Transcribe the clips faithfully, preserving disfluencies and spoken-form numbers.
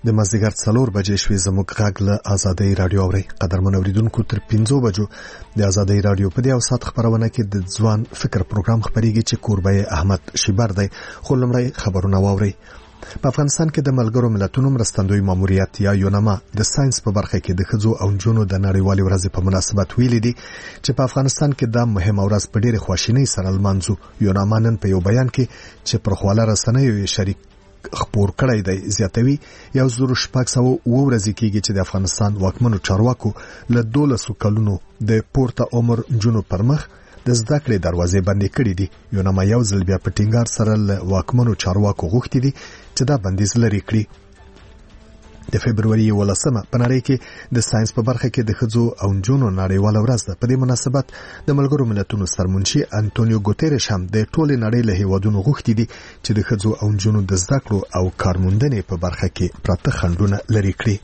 د مازدیګر څلور بجې شوې زموږ غږ له آزادۍ رادیو اوري. قدرمن اوریدونکو تر پنځو بجو د آزادۍ رادیو په دې او سات خبرونه کې د ځوان فکر پروګرام خبريږي چې کوربه احمد شیبر دی. خو لمړی خبرونه واوري. په افغانستان کې د ملګرو ملتونو مرستندوی ماموریت یا یونما د ساينس په برخه کې د ښځو او نجونو د نړیوالې ورځې په مناسبت ویلي دي چې په افغانستان کې د مهمه ورځ په ډېر خواشینۍ سره لمانځو. یونما نن په یو بیان کې چې پر خواله رسنیو شریک خبر کړی دی زیاتوي یو زرو شپږ سوه اووه ورځې کېږي چې د افغانستان واکمنو چارواکو له دولسو کلونو د پورته عمر نجونو پر مخ د زده کړې دروازې بندې کړې دي. یونما یو ځل بیا په ټینګار سره له واکمنو چارواکو غوښتي دي چې دا بندیز لري کړي. د فبرवरी ولسمه په نړۍ کې د ساينس په برخه کې د ښځو او نجونو نړیواله ورځ ده. په دې مناسبت د ملګرو ملتونو سرمنشي انټونیو ګوتيريش هم د ټولې نړۍ له هیوادونو غوښتي دي چې د ښځو او نجونو د زده کړو او کارموندنې په برخه کې پراته خنډونه لري کړي.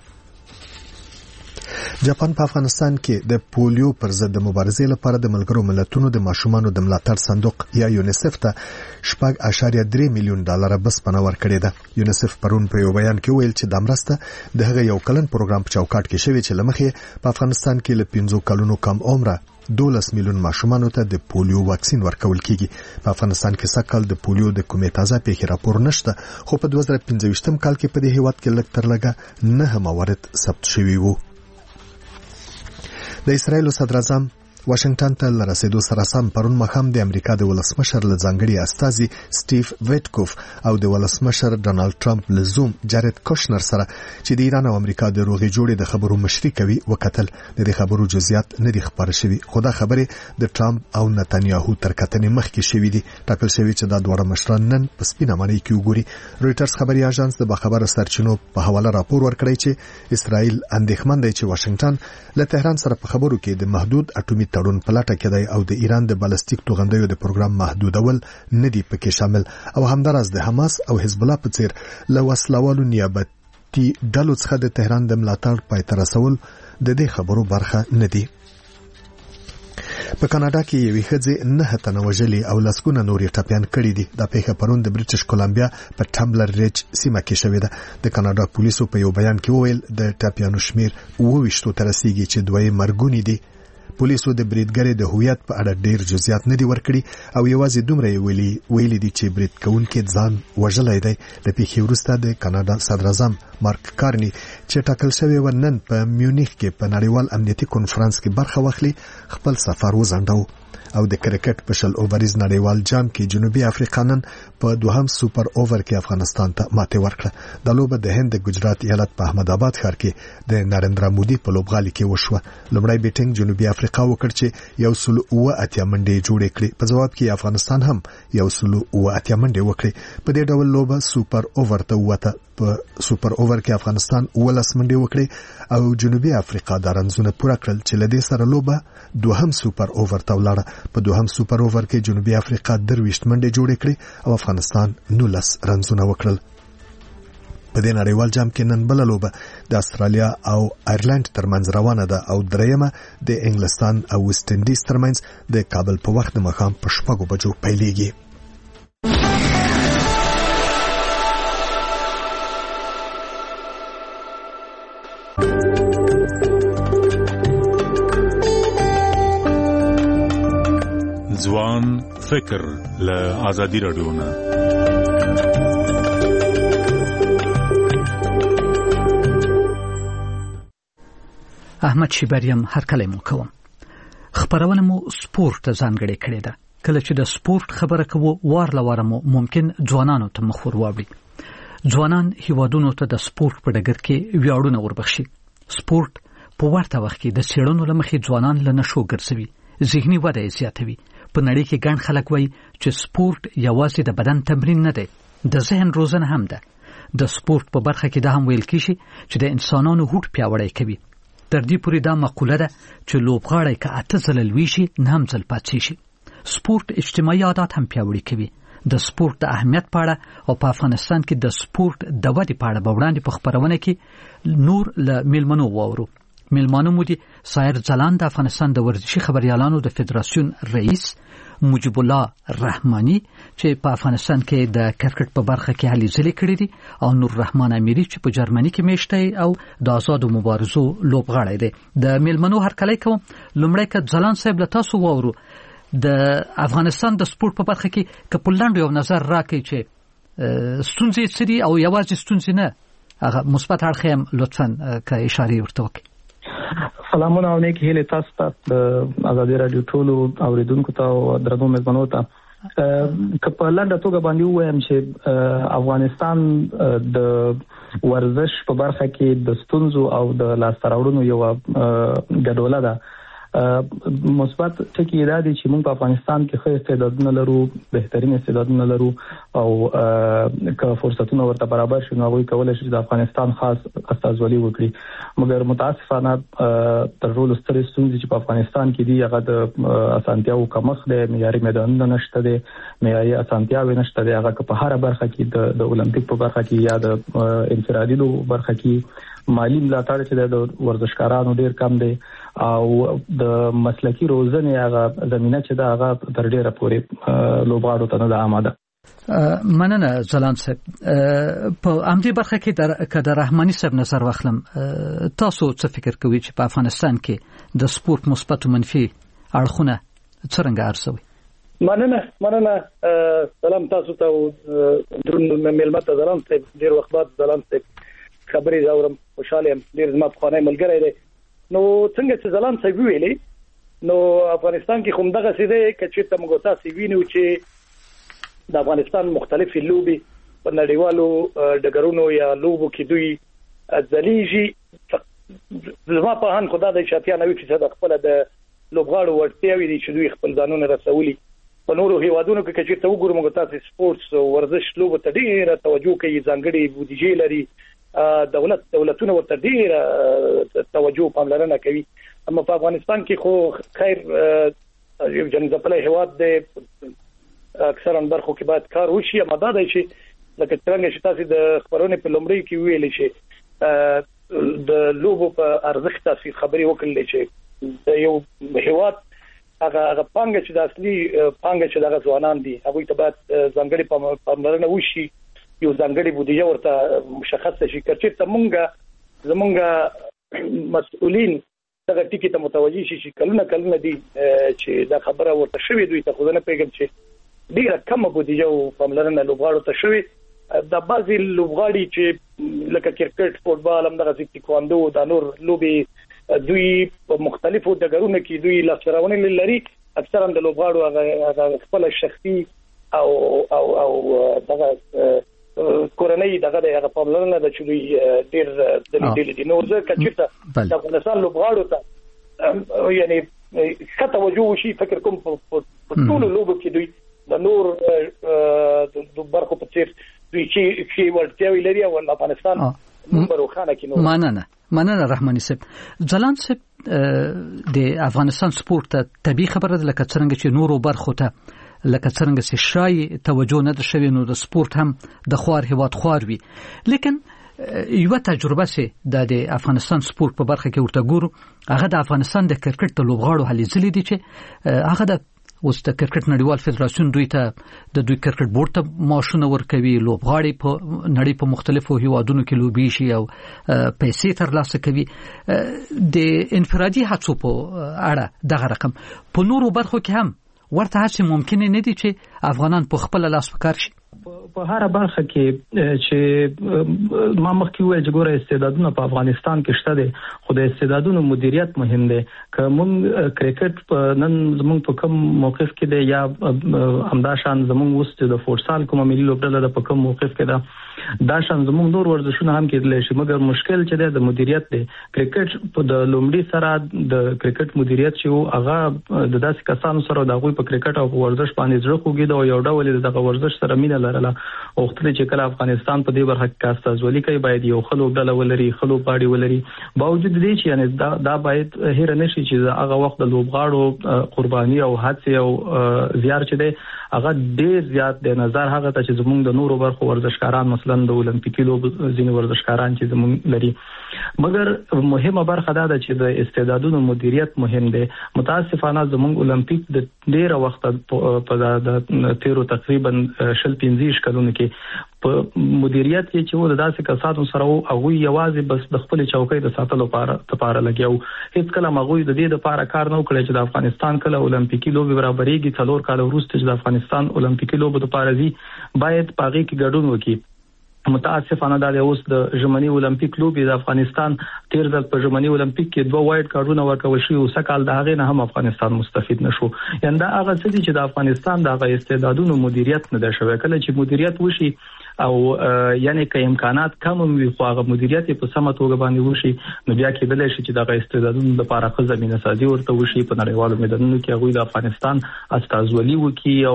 جاپان په افغانستان کې د پولیو پر ضد د مبارزې لپاره د ملګرو ملتونو د ماشومانو د ملاتړ صندوق یا یونیسف ته شپږ اعشاریه درې میلیون ډالر بسپنه ورکړې ده. یونیسف پرون په یو بیان کې ویل چې د مرسته د هغه یو کلن پروګرام په چوکاټ کې شوی چې لمخې په افغانستان کې له پنځو کلونو کم عمره دولس میلیون ماشومانو ته د پولیو واکسین ورکول کیږي. په افغانستان کې سکهال د پولیو د کومې تازه پیښې راپور نشته، خو په دوه زره پنځه کال کې په دې هیواد کې لږ تر لږه نه موارد ثبت شوي وو. د اسرایل صدر اعظم واشنگټن ته لرسېدو سره سم پرون مخام د امریکا د ولسمشر له ځانګړي استازي سټیو ویټکوف او د ولسمشر ډونالد ټرمپ له زوم جارد کوشنر سره چې د ایران او امریکا د روغې جوړې د خبرو مشري کوي وکتل. د دې خبرو جزئیات نه دي خبر شوي، خو دا خبره د ټرمپ او نتانیاهو تر کتنې مخکې شوې دي. ټاکل شوی چې دا دواړه مشران نن په سپینه معنی کې وګوري. رويټرز خبري اژانس د خبره سرچینو په حواله راپور ورکړی چې اسرایل اندېښمن دی چې واشنگټن له تهران سره په خبرو کې د محدود اټومي تړون پلاټه کېدای او د ایران د بالستیک توغندیو د پروګرام محدودول نه دي پکې شامل او همدارس د حماس او حزب الله په څیر له وسلوالو نیابتي ډلو څخه د تهران د ملاتړ پای ته رسول د دې خبرو برخه نه دي. په کاناډا کې یوې ښځې نه تنه وژلې او لسګونه نورې ټپیان کړي دي. دا پیښه پرون د بریټیش کولمبیا په ټمبلر ریج سیمه کې شوې ده. د کاناډا پولیسو په یو بیان کې وویل د ټپیانو شمیر اووه ویشتو ته رسیږي چې دوی مرګونی دي. پولیسو د بریدګرې د هویت په اړه ډیر جزئیات نه دي ورکړي او یوازې دومره ویلي ویلي دي چې برید کوونکي ځان وژلای دی. د پیښې وروسته د کاناډا صدر اعظم مارک کارني چې ټاکل شوی و نن په میونخ کې په نړیوال امنیتي کنفرانس کې برخه واخلي خپل سفر وځنډاو. او د کرکټ په شل اوورز نړیوال جام کې جنوبي افریقا نن په دوهم سوپر اوور کې افغانستان ته ماته ورکړه. د لوبه د هند د ګجرات ایالت په احمد آباد ښار کې د نریندرا مودي په لوبغالي کې وشوه. لومړی بیټینګ جنوبي افریقا وکړ چې یو سل اوه اتیا منډې جوړې کړې. په جواب کې افغانستان هم یو سل اوه اتیا منډې وکړې. په دې ډول لوبه سوپر اوور ته وته. په سوپر اوور کې افغانستان ولس منډې وکړې او جنوبي افریقا د رنزونه پوره کړل چې لدې سره لوبه دوهم سوپر اوور ته ولاړه. په دوهم سوپر اوور کې جنوبي افریقا درویشت منډې جوړې کړې او افغانستان نولس رنزونه وکړل. په دې نړیوال جام کې نن بل لوبه د استرالیا او ایرلند ترمنځ روانه ده او دریمه د انګلستان او ویسټ انډیز ترمنځ د کابل په وخت د ماښام په شپږو بجو پیلېږي. ځوان فکر له آزادي رادیو نه احمد شیبریم هر کله مو کوم. خبرونه مو سپورت ته ځانګړې کړې ده. کله چې د سپورت خبره کوو وار لواره مو ممکن ځوانانو ته مخ ور واوړي. ځوانان هیوادونو ته د سپورت په ډګر کې ویاړونه وربخشي. سپورت په ورته وخت کې د څېړنو لمخې ځوانان له نشو ګرځوي، ذهني وده یې زیاتوي. په نړۍ کې ګڼ خلک وایي چې سپورت یوازې د بدن تمرین نه دی، د ذهن روزنه هم ده. د سپورت په برخه کې دا هم ویل کیږي چې د انسانانو هوډ پیاوړی کوي. تر دې پورې دا مقوله ده چې لوبغاړی که اته ځله لوی شي نه هم ځل پاتې شي. سپورت اجتماعي عادات هم پیاوړي کوي. د سپورت د اهمیت په اړه او په افغانستان کې د سپورت د ودې په اړه به وړاندې په خبرونه کې نور له میلمنو واورو. میلمانه مو دي سایر ځلاند د افغانستان د ورزشي خبريالانو د فدراسیون رئیس مجيب الله رحماني چې په افغانستان کې د کرکټ په برخه کې هلي ځلې کړې دي او نور رحمان اميري چې په جرمني کې میشته او د آزادو مبارزو لوبغاړی دی. د میلمنو هرکلی کوم. لومړی که ځلان صاحب له تاسو واورو د افغانستان د سپورت په برخه کې که په لاندې یو نظر راکړي چې ستونزې څه دي او یوازې ستونزې نه هغه مثبت اړخ هم لطفا که اشاره ورته وکړي. سلامونه او نیک هیله تاسو ته د ازادي رادیو ټولو اوریدونکو ته او درنو مېلمنو ته. که په لنډه توګه باندې وایم چې افغانستان د ورزش په برخه کې د ستونزو او د لاسته راوړنو یو ګډوله ده. مثبت ټکی دا دی چې موږ په افغانستان کې ښه استعدادونه لرو، بهترین استعدادونه لرو او که فرصتونه ورته برابر شي نو هغوی کولی شي د افغانستان خاص استازولي وکړي. مګر متاسفانه تر ټولو سترې ستونزې چې په افغانستان کې دي هغه د اسانتیاوو کمښت دی، معیاري میدانونه نشته دي، معیاري اسانتیاوې نشته دي. هغه که په هره برخه کې د اولمپیک په برخه کې یا د انفرادي لوبو برخه کې مالی ملاتړ چې د ورزشکارانو ډیر کم دی او د مسلکی روزنې هغه زمينه چې دا هغه تر ډیره پورې لوبغاړو ته نه آماده. مننه ځلان صاحب. په امدی برخه کې د د رحماني صاحب نظر واخلم، تاسو څه فکر کوئ چې په افغانستان کې د سپورت مثبت او منفي اړخونه څنګه ارزوي؟ مننه مننه سلام تاسو ته درنو مېلمه ځلان صاحب، ډیر وخت بعد ځلان صاحب خبرې زاورم، خوشاله یم، ډیر زما په خانه ملګری دی. نو څنګه چې ځلان صاحب ویلي نو افغانستان کې کوم دغه څه دی چې ته موږ تاسو وینو چې د افغانستان مختلفې لوبي په نړیوالو ډګرونو یا لوبو کې دوی ځلیږي. زما په هان خدای د شاتیا نوي فیصد خپل د لوبغاړو ورتیاوي دي چې دوی خپل ځانونه رسولي. په نورو هیوادونو کې چې ته وګورم موږ تاسو سپورتس او ورزش لوبو ته ډیره توجه کوي، ځانګړي بودیجه لري، دولت دولتونه ورته ډیره توجه پاملرنه کوي. اما په افغانستان کې خو خیر یو جنځپلې هیواد دی، اکثرا برخو کې باید کار وشي. اما دا دی چې لکه څنګه چې تاسو د خبرونې په لومړی کې ویلې چې د لوبو په ارزښت تاسو خبرې وکړلې چې یو هیواد هغه هغه پانګه چې د اصلي پانګه چې د ځوانان دي هغه ته باید ځانګړي پاملرنه وشي، یو ځانګړي بودیجه ورته مشخص شي. کچې ته مونږه زمونږه مسؤلین دغه ټکی ته متوجي شي چې کلونه کلونه دي چې دا خبره ورته شوې دوی ته خو نه پیګم چې ډیره کم بودیجه او پاملرنه لوبغاړو ته شوې. د بعضي لوبغاړي چې لکه کرکټ، فوټبال، هم دغه تایکواندو، د نور لوبي دوی په مختلفو ډګرونو کې دوی لاسته لري. اکثرا د لوبغاړو هغه خپل شخصي او او او دغه کورنۍ دغه د پاملرنه د چوي ډیر د لیدل دي. نو زه کچته د افغانستان لوبغاړو ته یعنی ښه توجه وشي. فکر کوم په ټولو لوبو کې دوی د نور د برخو په څیر دوی چې چې ورته لري او افغانستان نمبر خانه کې نو. مننه مننه رحماني صاحب. ځلان صاحب د افغانستان سپورت ته طبي خبره ده لکه څنګه چې نورو برخو ته لکه څنګه چې شای توجه نه شوي نو د سپورت هم د خوار هیواد خوار وي. لیکن یو تجربه سي د افغانستان سپورت په برخه کې ورته ګورو، هغه د افغانستان د کرکټ د لوبغاړو هلي ځلې دي چې هغه د اوس د کرکټ نړیوال فدراسیون دوی ته د دوی کرکټ بورډ ته معاشونه ورکوي، لوبغاړي په نړۍ په مختلفو هیوادونو کې لوبي شي او پیسې ترلاسه کوي. د انفرادي هڅو په اړه دغه رقم په نورو برخو کې هم ورته هڅې ممکن نه دي چې افغانان په خپل لاس وکړ شي. په هر برخه کې چې ما مخکې وایي چې ګوره استعدادونه په افغانستان کې شته دي، خو د استعدادونو مدیریت مهم دی. که موږ کرکټ نن زموږ په کوم موقف کې دی یا همداشان زموږ وست د فوټسال کومه ملي لوبډله په کوم موقف کې ده، دا شان زموږ نور ورزشونه هم کېدلی شي. مګر مشکل چې دی د مدیریت دی. کرکټ په د لومړي سره د کرکټ مدیریت چې هغه د داسې کسانو سره د هغوی په کرکټ او ورزش باندې زړه خوږي دا یو ډول دغه ورزش سره مینه لرله وختل چې کله افغانستان په دې برخه کې استازولي کوي باید یو خلو ډله ولري خلو پاړي ولري باوجود دې چې یعنی دا, دا باید هیر نشي چې هغه وخت د لوبغاړو قرباني او هڅه او زیار چې دی هغه ډیر زیات د نظر هغه ته چې زموږ د نورو برخو ورزشکاران مثلا د اولمپیکي لوب ځینې ورزشکاران چې زموږ لري مګر مهمه برخه دا ده چې د استعدادونو مدیریت مهم دی متاسفانه زموږ اولمپیک د ډیر وخت په د تیرو تقریبا شل پنځه کلونو کې په مدیریت کې چې و د داسې کسانو سره او یوازې بس د خپل چوکۍ د ساتلو لپاره لپاره لګیاو هیڅ کله مغوی د دې لپاره کار نه وکړي چې د افغانستان کله اولمپیکي لوبي برابرېږي څلور کال وروسته چې د افغانستان اولمپیکي لوبو لپاره زی باید پاغي کې ګډون وکړي متاسفانه دا اوس د ژمنی اولمپیک لوبي د افغانستان تیر ځل په ژمنی اولمپیک کې دوه وایډ کارډونه ورکول شوی او سکهال د هغه نه هم افغانستان مستفید نشو یعنی دا هغه څه چې د افغانستان د استعدادونو مدیریت نه ده شوی کله چې مدیریت وشي او یعنی که امکانات کم وي خو هغه مدیریت په سمه توګه باندې وشي نو بیا کېدلی شي چې د استعدادونو لپاره ښه زمينه سازي ورته وشي په نړیوالو میدانونو کې هغه د افغانستان استازولي وکي او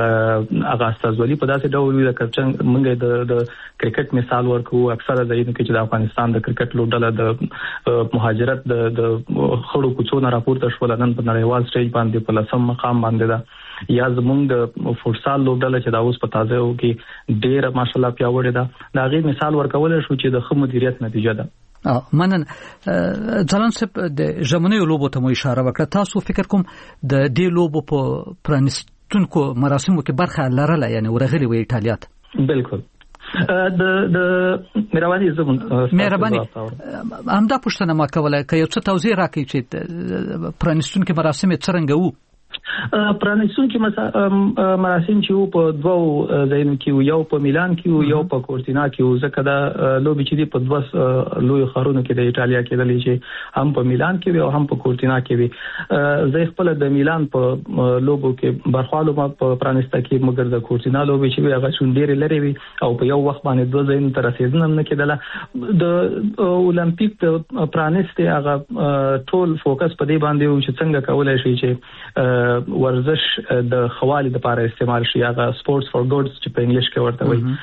هغه استازولي په داسې ډول وي لکه چې موږ د کرکټ مثال ورکو اکثره ځایونو کې چې د افغانستان د کرکټ لوبډله د مهاجرت د خړو کوڅو راپورته شول نن په نړیوال سټیج باندې په لسم مقام باندې ده یا زمونږ د فوټسال لوبډله چې دا اوس په تازه او کې ډېر ماشالله پیاوړې ده دا غي مثال ورکول شو چې د خو مدیریت نتیجه ده منن ځلان صاحب د ژمنیو لوبو ته مو اشاره وکړه تاسو فکر کوم د دې لوبو په پرانستونکو مراسمو کې برخه لرله یعنی ورغلي وي ایټالیا ته بالکل د د مهرباني زمون مهرباني همدا پښتنه ما کوله که یو څه توضیح راکړئ چې پرانستونکو مراسم څنګه وو پرانستون کې مراسم چې په دوه ځایونو کې یو په میلان کې یو په کورتینا کې ځکه دا لوبي چې په دوه لوی ښارونو کې د ایټالیا کې دلې چې هم په میلان کې او هم په کورتینا کې وي زه خپل د میلان په لوبو کې برخوالو ما په پرانسته کې مګر د کورتینا لوبي چې هغه شونډېر لري وي او په یو وخت باندې دوه ځایونو تر رسیدنه نه کېدله د اولمپیک د پرانسته هغه ټول فوکس په دې باندې و چې څنګه کولای شي چې ورزش د خوالي د لپاره استعمال شي هغه سپورتس فور ګډز چې په انګلیش کې ورته وایي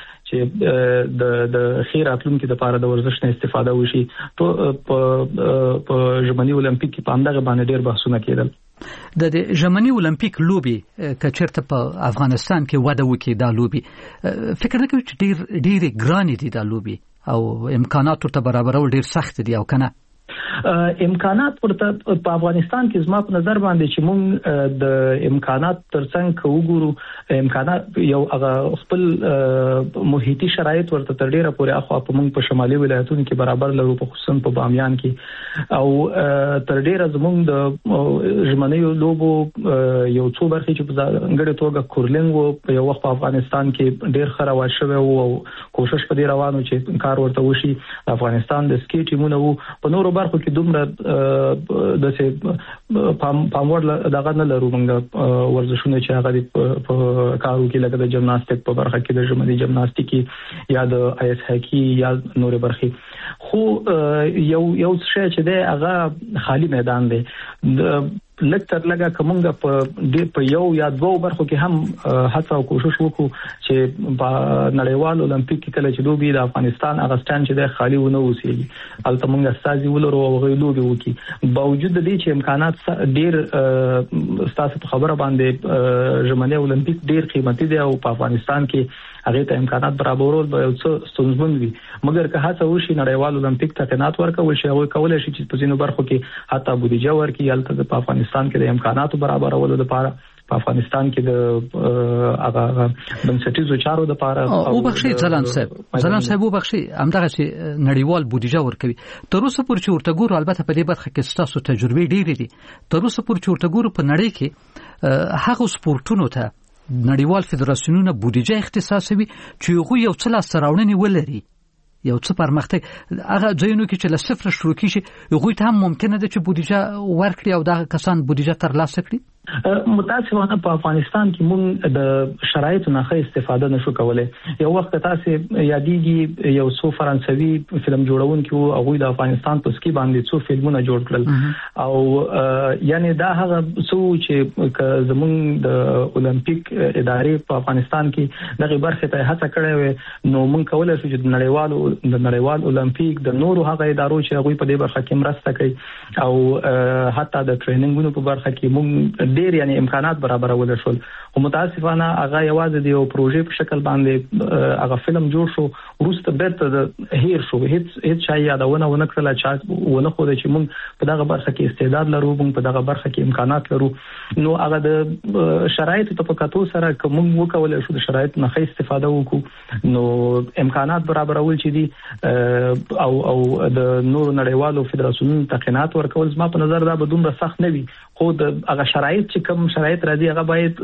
چې د د خیر اتلونکو د لپاره د ورزش نه استفاده وشي په په ژمنی اولمپیک کې په همدغه باندې ډېر بحثونه کېدل د ژمنی اولمپیک لوبي کچرته په افغانستان کې وده وکړي دا لوبي فکر نه کوي چې ډېر ډېر ګران دي دا لوبي او امکانات ورته برابرول ډېر سخت دي او کنه امکانات ورته په افغانستان کې زما په نظر باندې چې مونږ د امکانات ترڅنګ وګورو امکانات یو هغه خپل محیطي شرایط ورته تر ډیره پورې اخوا په مونږ په شمالي ولایتونو کې برابر لرو په خصوصا په بامیان کې او تر ډیره زمونږ د ژمنیو لوبو یو څو برخې چې په ځانګړي توګه کورلینګ وو په یو وخت په افغانستان کې ډیر خراب شوی او کوشش په دې روانو چې کار ورته وشي افغانستان د سکی ټیمونه وو په نورو برخو کې دومره د څه پاموړ دغه نه لرو موږ ورزشونه چې هغه په کارو کې لکه د جمناستیک په برخه کې د ژمنی جمناستیکي یا د آیس هاکی یا نور برخې خو یو یو څه چې دی هغه خالی میدان دی لکتر لګه کومه په په یو یا دوه برخو کې هم هڅه او کوشش وکړو چې په نړیوال اولمپیک کې کله چې دوی د افغانستان هغه ستان چې د خالی ونه وسیږي البته موږ استازي ولرو او غوړي لوبي وکړي باوجود د دې چې امکانات ډیر ستاسو په خبره باندې ژمنی اولمپیک ډیر قیمتي دی او په افغانستان کې هغه ته امکانات برابرول به یو څه ستونزمن وي مګر که هڅه وشي نړیوال اولمپیک ته قناعت ورکول شي او کولای شي چې په ځینو برخو کې حتی بودیجه ورکړي البته په افغانستان کې د امکاناتو برابرولو لپاره په افغانستان کې د هغه بنسټیزو چارو لپاره او بخشي ځلان صاحب ځلان صاحب وبخشي همدغه چې نړیوال بودیجه ورکوي تر اوسه پورې چې ورته ګورو البته په دې برخه کې ستاسو تجربه ډېرې دي تر اوسه پورې چې ورته ګورو په نړۍ کې هغه سپورتونو ته نړیوال فدراسیونونه بودیجه اختصاصوي چې هغه یو څه لاس راوړنې ولري یو څه پرمختګ هغه ځایونو کې چې له صفر شروع کیږي هغه ته هم ممکنه ده چې بودیجه ورکړي او دا کسان بودیجه ترلاسه کړي متاسفانه په افغانستان کې موږ د شرایطو نه ښه استفاده نشو کولای. یو وخت تاسو یادېږي یو څو فرانسوي فلم جوړونکي او هغه د افغانستان په سکی باندې څو فلمونه جوړ کړل او یعنی دا هغه څو چې زموږ د اولمپیک ادارې په افغانستان کې دغه برخه ته هڅه کړې و نو موږ کولای شو چې د نړیوالو د نړیوال اولمپیک د نورو هغه ادارو چې هغه په دې برخه کې مرسته کوي او حتی د ټریننګونو په برخه کې موږ ډېر یعنی امکانات برابرول شول. او متاسفانه هغه یوازې د یو پروژې په شکل باندې هغه فلم جوړ شو ورسته بیرته د هیر شو هیڅ هیڅ شای یادونه ونه کړل چې ونه خو د چې موږ په دغه برخه کې استعداد لرو موږ په دغه برخه کې امکانات لرو نو هغه د شرایطو په کتو سره کوم وکول شو د شرایطو نه ښه استفاده وکړو نو امکانات برابرول چې دي او او د نور نړیوالو فدراسیونونو تقنینات ورکول زما په نظر دا بدون سخت نه وي خو د هغه شرایط چې کوم شرایط راځي هغه باید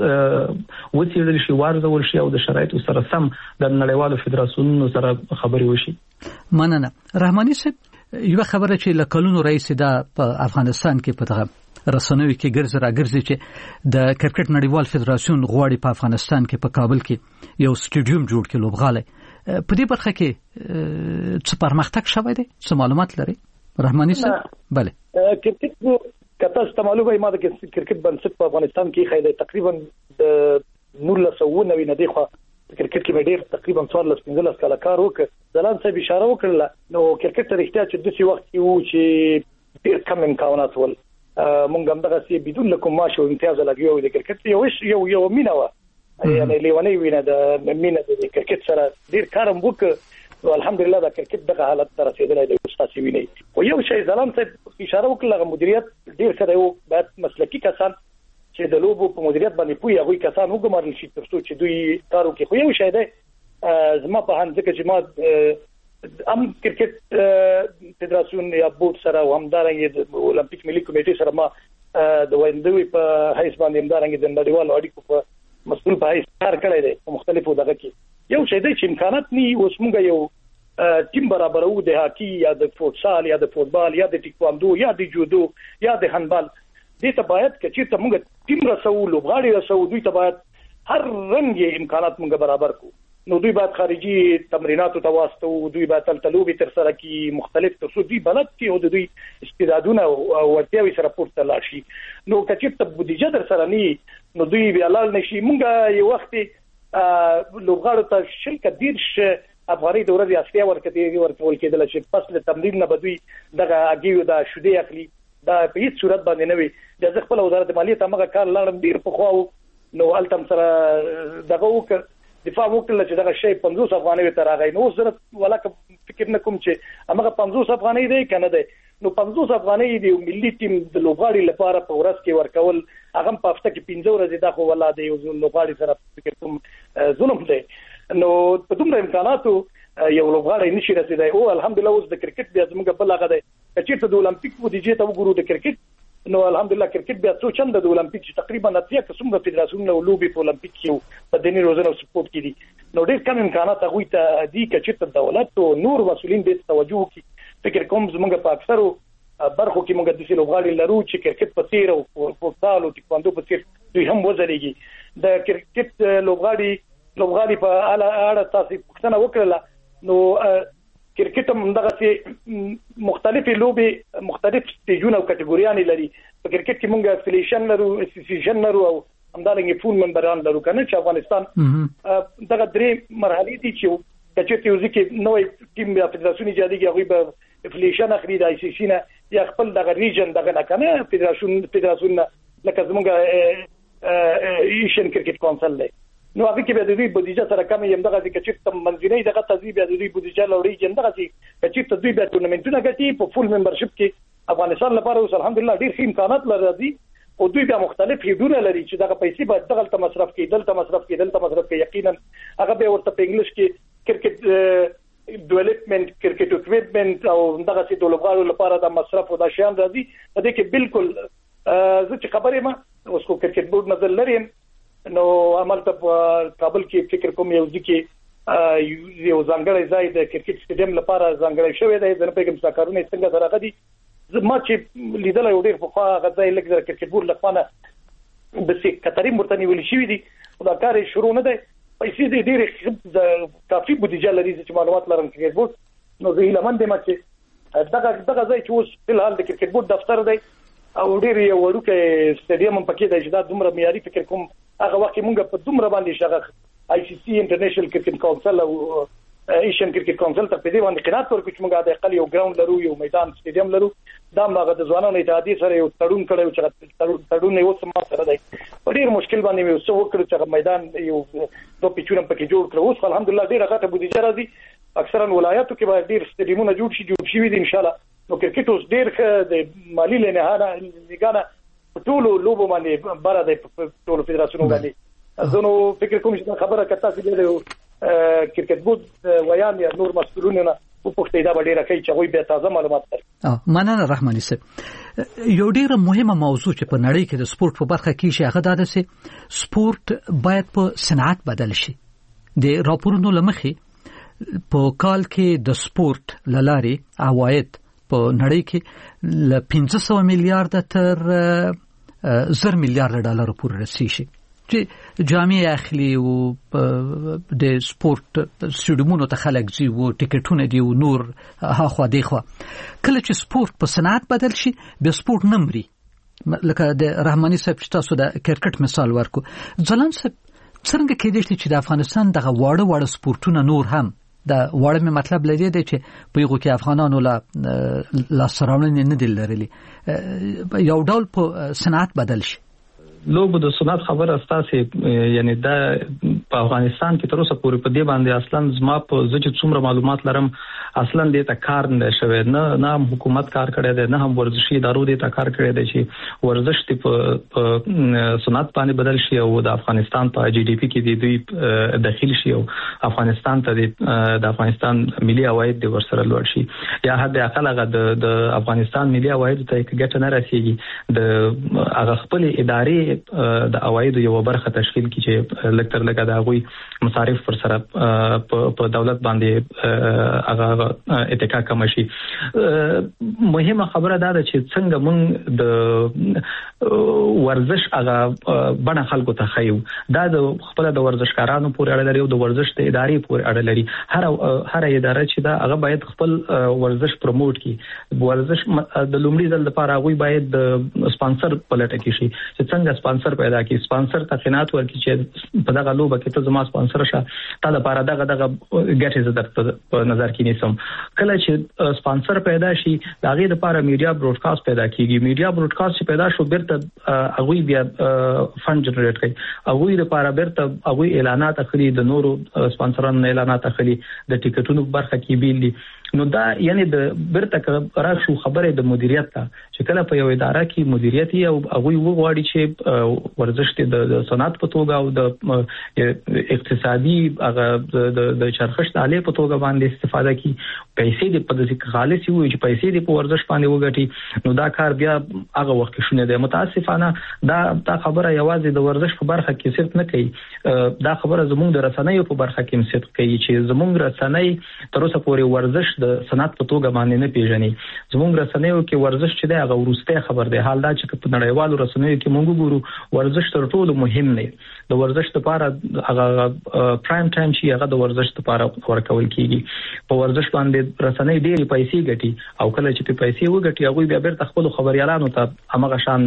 وڅېړل شي وارزول شي او د شرایطو سره سم د نړیوالو فدراسیونونو سره خبري وشي. مننه. رحماني صاحب یو خبره چې لکلونو رئیس دا په افغانستان کې په دغه رسنوي کې ګرځي را ګرځي چې د کرکټ نړیوال فدراسیون غواړي په افغانستان کې په کابل کې یو سټیډیوم جوړ کړي لوبغاله په دې برخه کې څه پرمختګ شوی دی څه معلومات لري رحماني صاحب؟ بله کرکټ کته ست معلومه ما د کرکټ بنسټ په افغانستان کې خیلی تقریبا د نولس او نوي نه دی خو کرکټ کې ډېر تقریبا څوارلس پنځلس کاله کار وکړ ځلان صاحب اشاره وکړه نو کرکټ ته احتیاج د څه وخت یو چې ډېر کم امکانات ول مونږ هم دغه سي بدون لکه معاش او امتیاز لګیو د کرکټ یو یو یو مینا و یعنی لیونی وینه د مینا د کرکټ سره ډېر کارم وکړ او الحمدلله دا کرکټ دغه حالت تر رسیدلی دی استاد ویني او یو شی ځلان صاحب اشاره وکړه مدیریت ډېر سره یو باید مسلکی کسان چې د لوبو په مدیریت باندې پوي هغه کسان وګمارل شي تر څو چې دوی کارو کې خو یو شی دی زما په هان ځکه چې ما ام کرکټ فدراسیون یا بورډ سره او همدارنګه د اولمپیک ملي کمیټې سره ما د ویندوی په هیڅ باندې همدارنګه د نړیوالو اړیکو په مسؤل په هیڅ کار کړی دی په مختلفو دغه کې یو شی دی چې امکانات ني اوس موږ یو ټیم برابرو د هاکی یا د فوتسال یا د فوتبال یا د ټیکواندو یا د جودو یا د هاندبال دې ته باید چې ته موږ ټیم رسو لوبغاړي رسو دوی ته باید هر رنګ امکانات موږ برابر کو نو دوی باید خارجي تمریناتو ته واسطو دوی باید تلتلوبي تر سره کی مختلف تر څو دوی بلد کی او دوی استعدادونه او ورتیاوي سره پورته لاشي نو کچې ته بودیجه در سره ني نو دوی بیا لال نشي موږ یو وخت لوبغاړو ته شرکت دیرش افغاني د ورځې اصلي ورکړي ورکول کېدل چې پس له تمرین نه بدوي دغه اګیو دا شوده اخلي دا په هیڅ صورت باندې نه وي د خپل وزارت مالیه ته مګه کار لاړم ډیر په خو نو التم سره دغه وک دفاع وکړل چې دغه شی پنځوس افغاني تر هغه نو زره ولاک فکر نه کوم چې هغه پنځوس افغاني دی کنه دی نو پنځوس افغاني دی ملي ټیم د لوبغاړي لپاره په ورځ کې ورکول هغه په هفته کې پنځه ورځې دا خو ولا دی لوبغاړي سره فکر کوم ظلم دی نو په دومره امکاناتو یو لوبغاړی نشي رسیدای او الحمدلله اوس د کرکټ بیا زموږ بل هغه دی چې ته د اولمپیک بودیجه ته وګورو د کرکټ نو الحمدلله کرکټ بیا څو چنده د اولمپیک چې تقریبا اتیا قسم د فدراسیون او لوبي په اولمپیک کې په دني روزنه او سپورت کې دي نو ډېر کم امکانات هغه ته دي چې ته دولت او نور مسولین دې توجه وکړي فکر کوم زموږ په اکثرو برخو کې موږ د دې لوبغاړي لرو چې کرکټ په تیر او فوتبال او ټیکواندو په تیر دوی هم وځلېږي د کرکټ لوبغاړي لوبغاړي په اړه تاسو پوښتنه وکړه نو کرکټ هم دغه مختلفې لوبې مختلف سټیجونه او کټګوریانې لري په کرکټ کې موږ افیلیشن لرو اسوسییشن لرو او همدارنګه فول ممبران لرو کنه چې افغانستان دغه درې مرحلې دي چې کچې یو ځکه نوې ټیم یا فدراسیون ایجادي هغه به افیلیشن اخلي د آی سی سی نه یا خپل دغه ریجن دغه نه کنه فدراسیون فدراسیون لکه زموږ ایشین کرکټ کونسل دی نو هغه کې به د دې بودیجه سره کم یم دغه چې تم منځنۍ دغه تذیب یا د دې بودیجه لوړی چې دغه چې چې د دې ټورنمنټونه غټي په فول ممبرشپ کې افغانستان لپاره اوس الحمدلله ډیر امکانات لري او دوی بیا مختلف هیډونه لري چې دغه پیسې به دغه مصرف کې دلته مصرف کې دلته مصرف کې یقینا هغه به ورته په انګلیش کې کرکټ ډیولپمنٹ کرکټ اکوپمنٹ او دغه چې د لوبغاړو لپاره د مصرف او د شیان راځي په دې کې بالکل زه چې خبرې ما اوس کو کرکټ بورډ نظر لري نو عمل ته کابل کې فکر کوم یو ځکه یو ځانګړی ځای د کرکټ سټیډیم لپاره ځانګړی شوی دی د پیغام ساکارونه څنګه سره غدي زما چې لیدل یو ډیر په خوا غځای لګ د کرکټ بورډ لپاره بس قطري مرتنی ویل شي دي دا کار شروع نه دی پیسې دې ډېر کافي بودیجه لري چې معلومات لرم کرکټ بورډ نو زه هیله مند یم چې دغه دغه ځای چې اوس په حال د کرکټ بورډ دفتر دی او ډېر یو وړوکی سټیډیم هم پکې دی چې دا دومره معیاري فکر کوم هغه وخت مونږ په دومره باندې شغه آی سی سی انټرنیشنل کرکټ کونسل او ایشین کرکټ کونسل ته په دې باندې قناعت ورکړو چې موږ د اقل یو ګراوند لرو یو میدان سټیډیم لرو دا موږ د ځوانانو اتحادیې سره یو تړون کړو چې تړون یو څه ما سره دی په ډېر مشکل باندې یو څه وکړو چې میدان یو دوه پیچونه پکې جوړ کړو اوس الحمدلله ډېر غټه بودیجه راځي اکثرا ولایاتو کې به ډېر سټیډیمونه جوړ شي جوړ شي دي ان شاء الله نو کرکټ اوس ډېر د مالی لنهانه لګانه ټولو لوبو باندې بار دی ټولو فدراسیونو باندې زه نو فکر کوم چې خبره کته چې کرکټ بورډ ویان یا نور مسؤلینونه په پښتو دا ډیره کوي چې غوي به تازه معلومات لري. مننه رحماني صاحب یو ډیره مهمه موضوع چې په نړۍ کې د سپورت په برخه کې شي هغه دا ده چې سپورت باید په صنعت بدل شي. د راپورونو لمخې په کال کې د سپورت لارې عواید په نړۍ کې ل پنځه سوه میلیارډ تر زر میلیارډ ډالر پورې رسیږي چې جامع اخلي او د سپورت سټیډیمونو ته خلک ځي او ټیکټونه دی او نور هاخوا دیخوا کله چې سپورت په صنعت بدل شي به سپورت نمري لکه د رحماني صاحب چې تاسو د کرکټ مثال ورکو ځلان صاحب څنګه کېدای شي چې د افغانستان دغه واړه واړه سپورتونه نور هم دا واړه مې مطلب لري دی چې په یو کې افغانانو لا لا سراوړنې نه دي لرلي یو ډول په صنعت بدل شي. لوب د صنعت خبره اساسي یعنی دا په افغانستان کې تر اوسه پورې په دې باندې اصلا زما په ځکه څومره معلومات لرم اصلا دې ته کار نه شوی نه نه حکومت کار کړی دی نه هم ورزشي ادارو دې ته کار کړی دی چې ورزش په صنعت باندې بدل شي او د افغانستان په جی ډي پی کې د دوی داخل شي او افغانستان ته د افغانستان ملي عواید د ورسره لوړ شي یا حد اقل هغه د افغانستان ملي عواید ته ګټه نه رسیږي د هغه خپل ادارې د عوایدو یو برخه تشکیل کی چې لکتر لګا د غوي مصارف پر سره په دولت باندې هغه اتکا کم شي. مهمه خبره دا ده چې څنګه موږ د ورزش هغه بڼه خلکو ته خایو دا د خپل د ورزشکارانو پورې اړه لري او د ورزش د ادارې پورې اړه لري هر هر اداره چې دا هغه باید خپل ورزش پروموټ کړي ورزش د لومړي ځل لپاره غوي باید د سپانسر پلټه کې شي چې څنګه سپانسر پیدا کی سپانسر ته قناعت ورکړي چې په دغه لوبه کې ته زما سپانسر شه تا لپاره دغه دغه ګټه زه درته په نظر کې نیسم. کله چې سپانسر پیدا شي دغه لپاره میډیا براډکاسټ پیدا کیږي میډیا براډکاسټ چې پیدا شو بیرته هغه بیا فند جنریټ کوي هغه لپاره بیرته هغه اعلانات اخلي د نورو سپانسرانو اعلانات اخلي د ټیکټونو برخه کې بیل نو دا یعنی د بیرته راشو خبره د مدیریت ته چې کله په یو اداره کې مدیریت او هغه وغواړي چې ورزش د صنعت په توګه او د اقتصادي هغه د چرخش تعالی په توګه باندې استفاده کوي پیسې د په دې خالص وي چې پیسې د په ورزش باندې وګټي نو دا کار بیا هغه وخت شونه دی. متاسفانه دا دا خبره یوازې د ورزش په برخه کې صرف نه کوي دا خبره زموږ د رسنیو په برخه کې هم صرف کوي چې زموږ رسنۍ تر اوسه پورې ورزش د صنعت په توګه باندې نه پیژني. زموږ رسنیو کې ورزش چې دی هغه ورسته خبر دی حال دا چې په نړیوالو رسنیو کې موږ ګورو ورزش تر ټولو مهم دی د ورزش لپاره هغه پرایم ټایم چې هغه د ورزش لپاره ورکول کیږي په ورزش باندې رسنۍ ډېری پیسې ګټي او کله چې پیسې وګټي هغه بیا بیرته خپل خبريالانو ته هغه شان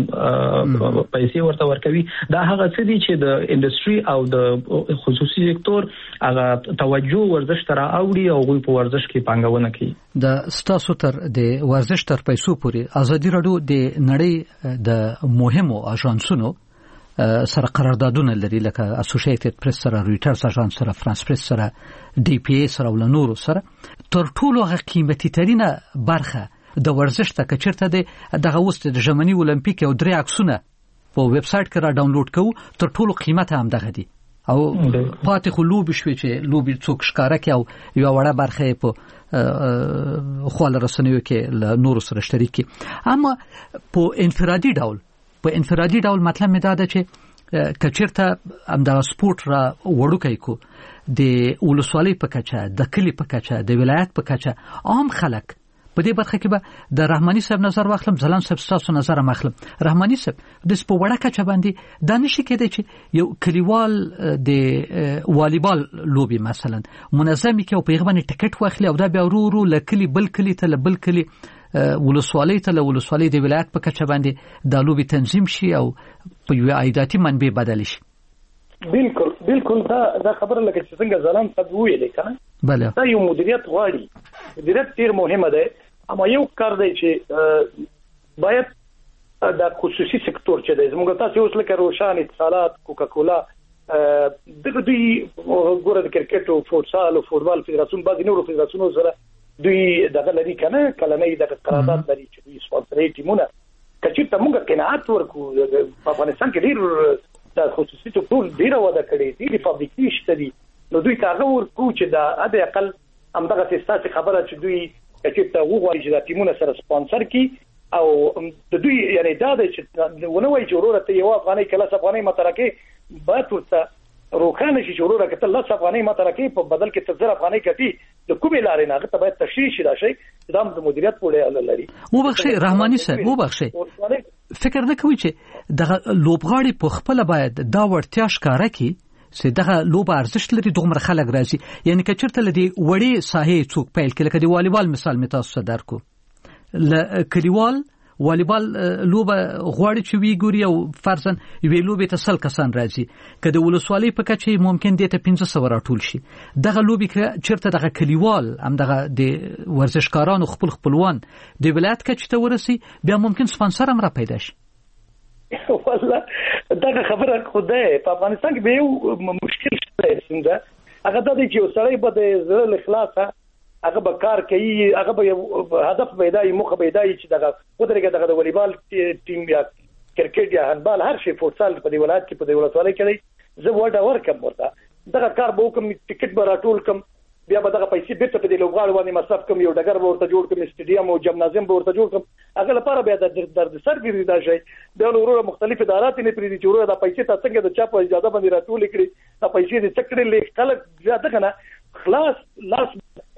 پیسې ورته ورکوي دا هغه څه دي چې د انډستری او د خصوصي سکتور هغه توجه ورزش تر اوړي او غوي په ورزش کې پانګونه د ستاسو تر د ورزش تر پیسو پورې ازادي راډیو د نړۍ د مهمو اژانسونو سره قراردادونه لري لکه اسوسییټډ پریس سره رويټرز اژانس سره فرانس پریس سره ډي پی ای سره ولنورو سره تر ټولو هغه قیمتي ترينه برخه د ورزش ته کچرته د دغه وست د ژمنی اولمپیک او درې عکسونه په ویب سټ کې را ډاونلوډ کوو تر ټولو قیمت هم دغه دی او پاتې خو لوب شوي چې لوب څوک ښکارا کوي او یو وړه برخه په خپل رسنیو کې له نورو سره شریکي اما په انفرادي ډول په انفرادي ډول مطلب مې دا ده چې کچیرته هم د سپورت را وړوکی کو د ولسوالۍ په کچه د کلی په کچه د ولایت په کچه عام خلک په دې برخه کې به د رحماني صاحب نظر واخلم، ځلان صاحب تاسو نظر مخلم. رحماني صاحب د سپو وړه کچه باندې دا نشي کېدای چې یو کلیوال د والیبال لوبي مثلا منظمي کې او په غوښنه ټیکټ واخلي او دا بیا ورو ورو لکلی بل کلی ته بل کلی ولسوالۍ ته له ولسوالۍ د ولایت په کچه باندې د لوبي تنظیم شي او په یو عایداتي منبع بدل شي. بالکل بالکل دا دا خبره لکه چې څنګه ځلان صاحب ویلې کنه، بله دا یو مدیریت غواړي. مدیریت ډیر مهمه ده، اما یو کار دی چې باید د خصوصي سکتور چې دی زموږ تاسو اوس لکه روشان اتصالات، کوکاکولا، دغه دوی ګوره د کرکټ او فوتسال او فوتبال فدراسیون بعض نورو فدراسیونو سره دوی دغه لري کنه کلنۍ د قرارداد لري چې دوی سپانسري ټیمونه کچې ته موږ قناعت ورکو. په افغانستان کې ډیر د خصوصي سکتور ډیر وده کړې دي، د فابریکې شته دي، نو دوی کاغه ورکو چې دا اده اقل همدغه سیستم خبره چې دوی چې ته وګورئ چې د ټیمونو سره سپانسر کی او د دوی یعنی دا چې ونه وایي چې ورور ته یو افغاني کله افغاني مترکه باید ورته روخانه شي چې ورور کته الله افغاني مترکه په بدل کې تزر افغاني کټي د کومې لارې نه هغه ته باید تشریح شي راشي دا د مدیریت پورې لري. و بخښي رحماني صاحب و بخښي فکر نه کوي چې دغه لوبغاړي په خپل باید دا ورتیا ښکارا کی چې دغه لوب ارزښت لري دغه خلک راځي. یعنی که چیرته لدی وړي ساحې څوک پیل کړي لکه دی والیبال مثال می تاسو درکو ل کلیوال والیبال لوبه غواړي چې وی ګوري او فرضاً وی لوبه ته سل کسان راځي، کله ولسوالۍ په کچې ممکن دي ته پنځه سوه راټول شي. دغه لوبه کې چیرته دغه کلیوال هم دغه د ورزشکارانو خپل خپلوان د ولایت کچې ته ورسي بیا ممکن سپانسر هم را پیدا شي. والله دا خبره خوده په افغانستان کې به یو مشکل شته څنګه هغه د دې چې سړی به د زړه اخلاصه هغه به کار کوي، هغه به هدف پیدا یي مخه پیدا یي چې دغه قدرت دغه د والیبال ټیم یا کرکټ یا هاندبال هر شي فوتسال په دی ولایت کې په دی ولسوالۍ کې زه وړه ورکم ورته دغه کار به کوم ټیکټ به راټول کم بیا به دغه پیسې بیرته په دی لوبغاړو باندې مصرف کوم، یو ډګر به ورته جوړ کوم، سټیډیم او جمنازیم به ورته جوړ کوم، هغه لپاره بیا د درد سر ګرځي دا شي د نورو مختلف ادارات نه پریدي چې ورته د پیسې ته څنګه د چا په اجازه باندې راټول کړي د پیسې د څکړې لیک خلک زیاته کنه خلاص لاس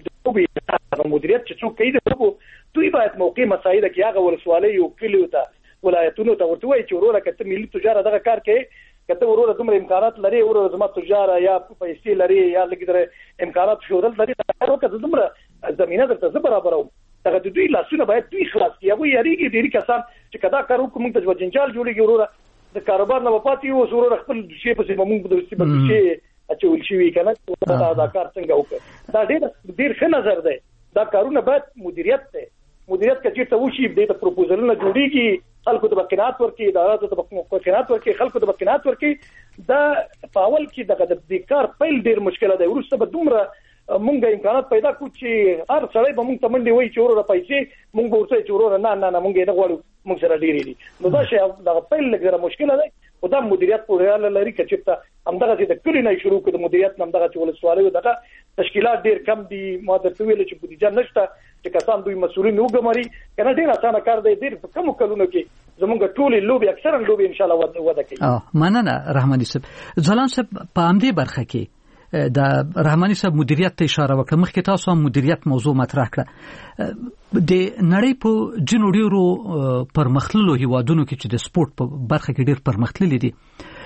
د مدیریت چې څوک کوي د دوی باید موقع مساعده کې هغه ولسوالۍ او کلیو ته ولایتونو ته ورته وایي چې ورته کته ملي تجارت دغه کار کوي، کته ورته دومره امکانات لري ورته زما تجارت یا پیسې لري یا لګیدره امکانات شورل لري هغه کته دومره زمينه درته برابرو دغه دوی لاسونه باید دوی خلاص کړي. وایي یاريږي ډیری کسان چې کدا کارو کوم ته جنجال جوړيږي ورته د کاروبار نه وپاتې او ورته خپل شی په سیمه مونږ د سیمه شي اچول شي وی کنه دا دا کار څنګه وکړه دا ډېر ډېر ښه نظر دی. دا کارونه باید مدیریت ته مدیریت کې چې وشي د پروپوزلونه جوړیږي، خلکو ته بقینات ورکړي، اداراتو ته بقینات ورکړي، خلکو ته بقینات ورکړي. دا په اول کې دغه د کار پیل ډېر مشکله دی، ورسته به دومره مونږه امکانات پیدا کو چې هر سړی به مونږ ته منډي وایي چې ورور پیسې مونږ ورته چې ورور نه نه نه مونږ یې نه غواړو مونږ سره ډېری دي. نو دا شی دغه پیل لګره مشکله ده او دا مدیریت پورې لري چې ته همدغه چې د کلی نه شروع کړو د مدیریت نم دغه چې ولسوالۍ دغه تشکیلات ډېر کم دي، ما درته ویل چې بودیجه نشته چې کسان دوی مسؤلین وګمري کنه ډېر اسانه کار دی، ډېر کم کلونو کې زمونږ ټولې لوبي اکثرا لوبي ان شاء الله وده کوي. اه مننه رحماني صاحب. ځلان صاحب په همدې برخه کې د رحماني صاحب مدیریت ته اشاره وکړه، مخکې تاسو هم مدیریت موضوع مطرح کړه. د نړۍ په جنو ډیرو پرمختللو هیوادونو کې چې د سپورت په برخه کې ډیر پرمختللي دي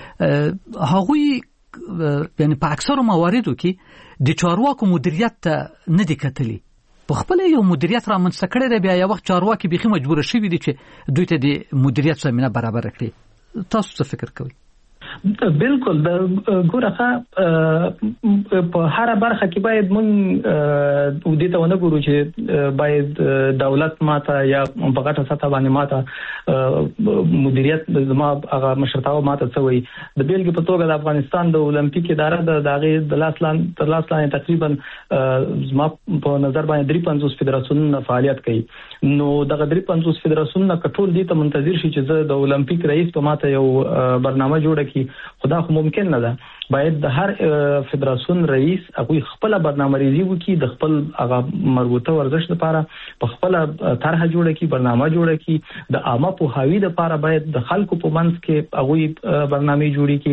هغوی یعنی په اکثرو مواردو کې د چارواکو مدیریت ته نه دي کتلي، په خپل یو مدیریت را منځته کړی دی، بیا یو وخت چارواکي بيخي مجبور شوي دي چې دوی ته د مدیریت زمينه برابر کړي. تاسو څه فکر کوئ؟ بالکل د ګورخه په هر برخه کې باید مونږ د دې ته ونه ګورو چې باید دولت ماته یا په غټه سطح باندې ماته مدیریت زما هغه مشرتاو ماته څوي. د بیلګې په توګه د افغانستان د اولمپیک اداره د داغه د لاس لاندې تر لاس لاندې تقریبا زما په نظر باندې درې پنځوس فدراسیونونه فعالیت کوي. نو دغه درې پنځوس فدراسیونونه کټول دي ته منتظر شي چې زه د اولمپیک رئیس په ماته یو برنامه جوړه کی خدا خو ممکن نه ده. باید د هر فدراسیون رئیس هغه خپل برنامه ریزي وکي، د خپل هغه مربوطه ورزش لپاره په خپل طرح جوړه کی، برنامه جوړه کی، د عامه په هاوی لپاره باید د خلکو په منځ کې هغه برنامه جوړي کی.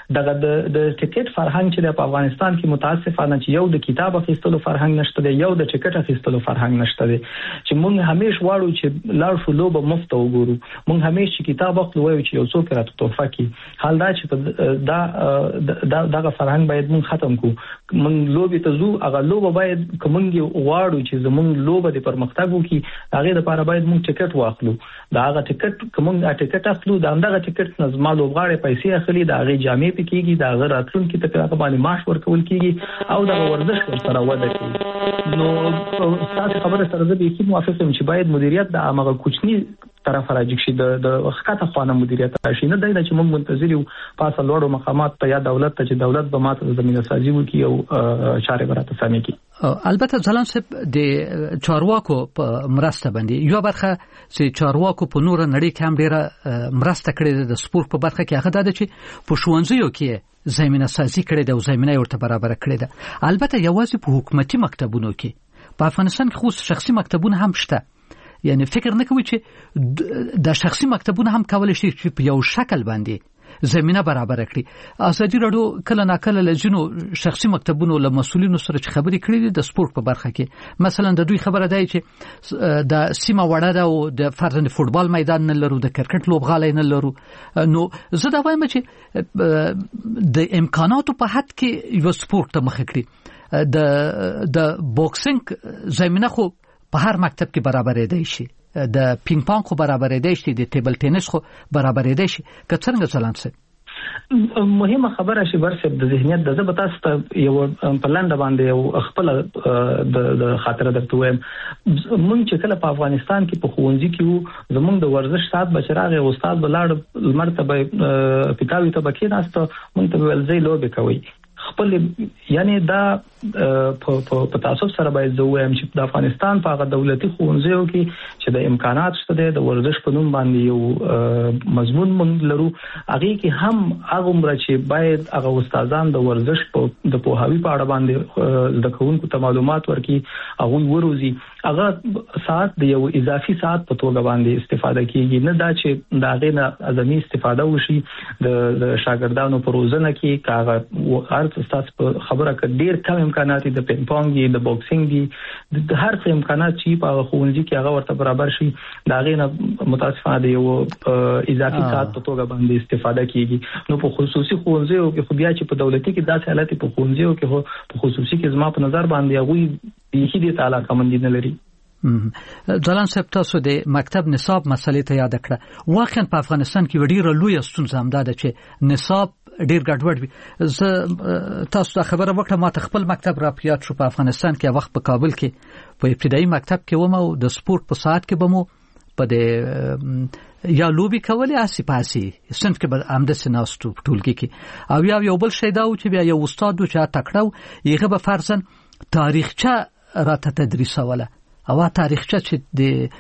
دغه د ټیکټ فرهنګ چې په افغانستان کې متاسفانه چې یو د کتاب اخیستلو فرهنګ نشته دی، یو د ټیکټ اخیستلو فرهنګ نشته دی، چې موږ همیشه واړو چې لاړ شو لوبه مفت وګورو. موږ همیشه کتاب اخلو وایو چې یو څوک راته تحفه کوي. حال دا چې دا دا دغه فرهنګ باید موږ ختم کړو. موږ لوبي ته زو هغه لوبه باید کومنګي واړو چې زموږ لوبه د پرمختګ وکړي، هغه لپاره باید موږ ټیکټ واخلو. دا هغه ټیکټ کومنګ ټیکټ اخلو، دا همدغه ټیکټ نظم لوبغاړي پیسې اخلي، دا هغه جامې پکېږي، دا هغه راتلونکي ته هغه باندې معاش ورکول کیږي او دا ورزش ورسره وده کوي. نو تاسو خبره سره زه به موافق یم چې باید مدیریت د هغه کوچنی طرف راځي چې د د وخته خوانه مدیریت راشي، نه دی چې موږ منتظر یو پاسه لوړو مقامات ته یا دولت ته چې دولت به ماته زمينه سازي وکړي او چارې براته سمې کړي. البته ځلان صاحب د چارواکو په مرسته باندې یو برخه چې چارواکو په نور نړۍ کې هم ډیره مرسته کړې د سپورت په برخه کې، هغه د چې په ښوونځیو کې زمينه سازي کړې ده او زمينه ورته برابر کړې ده. البته یوازې په حکومتي مکتبونو کې، په افغانستان کې خو شخصي مکتبونه هم شته. یعنی فکر نه کوي چې د شخصي مکتبونه هم کولای شي چې په یو شکل باندې زمينه برابر کړي. ازادي راډیو کله ناکله لجنو شخصي مکتبونو له مسولینو سره چې خبرې کړې دي د سپورت په برخه کې. مثلا د دوی خبره ده چې د سیمه وړه ده او د فرضاً فوتبال میدان نه لرو، د کرکټ لوبغالي نه لرو. نو زه دا وایم چې د امکاناتو په حد کې یو سپورت ته مخ کړي. د د بوکسینګ زمينه خو په هر مکتب کې برابرې دی شي، د پینګ پانګ خو برابرې دی شي، د ټیبل ټینس خو برابرې دی شي. که څنګه ځلان څه مهمه خبره شي برسب د ذهنیت د زبر تاسو ته یو په لاندې باندې یو خپل د خاطر درته وایم. موږ چې کله په افغانستان کې په ښوونځي کې وو، زموږ د ورزش سات بچراغه استاد بلاړ مرتبه پټاوي ته بکې ناست، موږ ته ویل ځای لوبه کوي خپل. یعنی دا په تاسو سره باید زه وایم چې د افغانستان په هغه دولتي ښوونځیو کې چې د امکانات شته د ورزش په نوم باندې یو مضمون موږ لرو، هغه کې هم هغه عمر چې باید هغه استادان د ورزش په د پوهاوی په اړه باندې د کوونکو ته معلومات ورکړي، هغه وروزي هغه ساعت د یو اضافي ساعت په توګه باندې استفاده کیږي، نه دا چې دا غینه ازمي استفاده وشي د شاګردانو په روزنه کې. کاغه هر تاسو په خبره کې ډیر کم امکانات د پینګ پونګ د بوکسینګ دي، د هر څه امکانات چې په ښوونځي کې هغه ورته برابر شي، دا غینه متاسفانه د یو اضافي ساعت په توګه باندې استفاده کیږي. نو په خصوصي ښوونځیو کې خو بیا چې په دولتي کې داسې حالت په ښوونځیو کې هو په خصوصي کې زما په نظر باندې هغه یې دې تعالی کوم نه لري. ځلان صاحب تاسو د مکتب نصاب مسلې ته یاد کړه. واقعا په افغانستان کې ډیره لوی ستونزه هم ده چې نصاب ډیر ګډوډ وي. زه تاسو ته خبره وکړم، ما ته خپل مکتب را پیاد شو په افغانستان کې، وخت په کابل کې په ابتدایي مکتب کې ومه او د سپورت په ساعت کې بمو په د یا لوبي کولې اسی پاسي صنف کې به امده سناستو ټولګي کې، او یا یو بل شی دا و چې بیا یو استاد و چې تکړه یغه به فرضاً تاریخچه را ته تدریسوله، او تاریخچه چې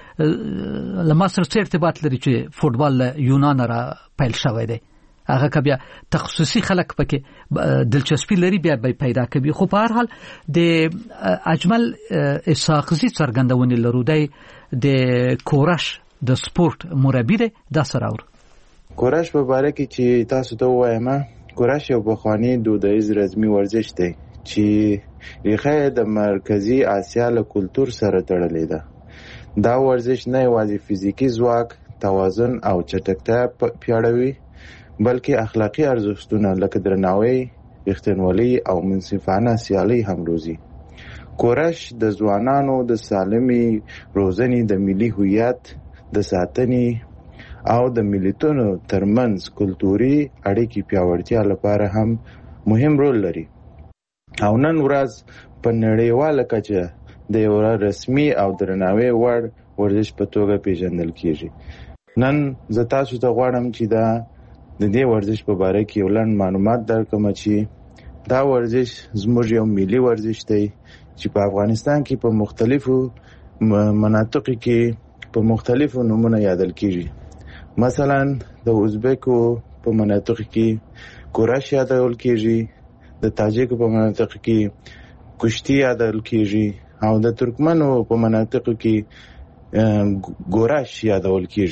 د لمصر سره ارتباط لري چې فوتبال یونان را پیل شوی دی، هغه کبیا تخصصي خلک پکې دلچسپي لري بیا به پیدا کوي. خو په هر حال د اجمل اسحاقزي څرګندونې لرو دی د کورش د سپورت مربی دی د سراور. کورش په باره کې چې تاسو ته وایم، کورش یو بخوانی دودیز رزمي ورزش دی چې ریښه د مرکزی آسیا له کلچر سره تړلې ده. دا ورزش نه یوازې فزیکی ځواک، توازن او چټکتیا پیاوړوي، بلکې اخلاقی ارزښتونه لکه درناوی، رښتینولي او منصفانه سیالي هم روزي. کورش د ځوانانو د سالمي روزنې، د ملي هویت د ساتنې او د ملتونو ترمنځ کلتوري اړیکې پیاوړتیا لپاره هم مهم رول لري، او نن ورځ په نړیواله کچه د یو رسمي او درناوي وړ ورزش په توګه پیژندل کیږي. نن زه تاسو ته غواړم چې دا د دې ورزش په باره کې یو لنډ معلومات درکړم چې دا ورزش زموږ یو ملي ورزش دی چې په افغانستان کې په مختلفو مناطقو کې په مختلفو نومونو یادل کیږي. مثلا د ازبکو په مناطقو کې کورش یادول کیږي، د تاجکو په مناطقو کې کشتی یادول کیږي، او د ترکمنو په مناطقو کې ګورش یادول کیږي.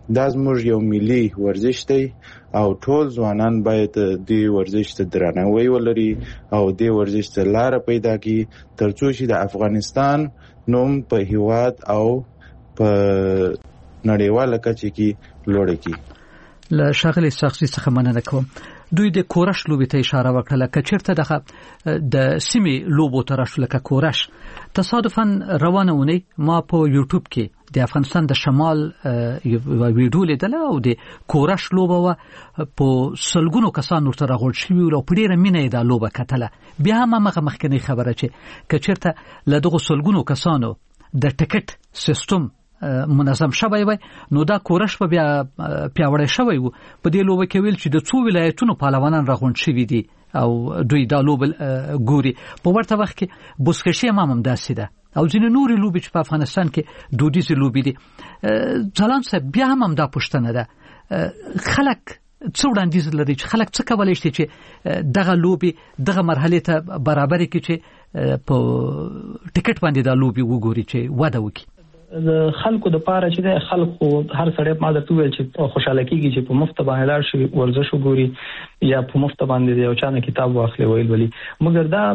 دا زموږ یو ملي ورزش دی او ټول ځوانان باید دې ورزش ته درناوی ولري او دې ورزش ته لاره پیدا کړي ترڅو چې د افغانستان نوم په هیواد او په نړیواله کچه کې لوړ کړي. له ښاغلي ساقزي څخه مننه کوم. دوی د کورش لوبې ته اشاره وکړه که چیرته دغه د سیمې لوبو ته راشو لکه کورش. تصادفاً روانه اونۍ ما په یوټیوب کې د افغانستان د شمال یو ویډیو لیدله او د کورش لوبه وه. په سلګونو کسان ورته راغونډ شوي وو او په ډېره مینه یې دا لوبه کتله. بیا هم همغه مخکنۍ خبره چې که چیرته له دغو سلګونو کسانو د ټکټ سیستم منظم شوی وای نو دا کورش په بیا پیاوړی شوی وو. په دې لوبه کې ویل چې د څو ولایتونو پهلوانان راغونډ شوي دي او دوی دا لوبه ګوري. په ورته وخت کې بوسکشي هم هم داسې ده او ځینې نورې لوبې چې په افغانستان کې دودیزې لوبې دي. ځلان صاحب بیا هم هم دا پوښتنه ده خلک څه وړاندیز لري چې خلک څه کولی شي چې دغه لوبې دغه مرحلې ته برابرې کړي چې په ټکټ باندې دا لوبې وګوري چې وده وکړي. د خلکو د پاره چې د خلکو هر سړی ما درته ویل چې خوشاله کیږي چې په مفت باندې لاړ شي ورزش وګوري یا په مفت باندې یو چانه کتاب واخلي ویل ولي. مګر دا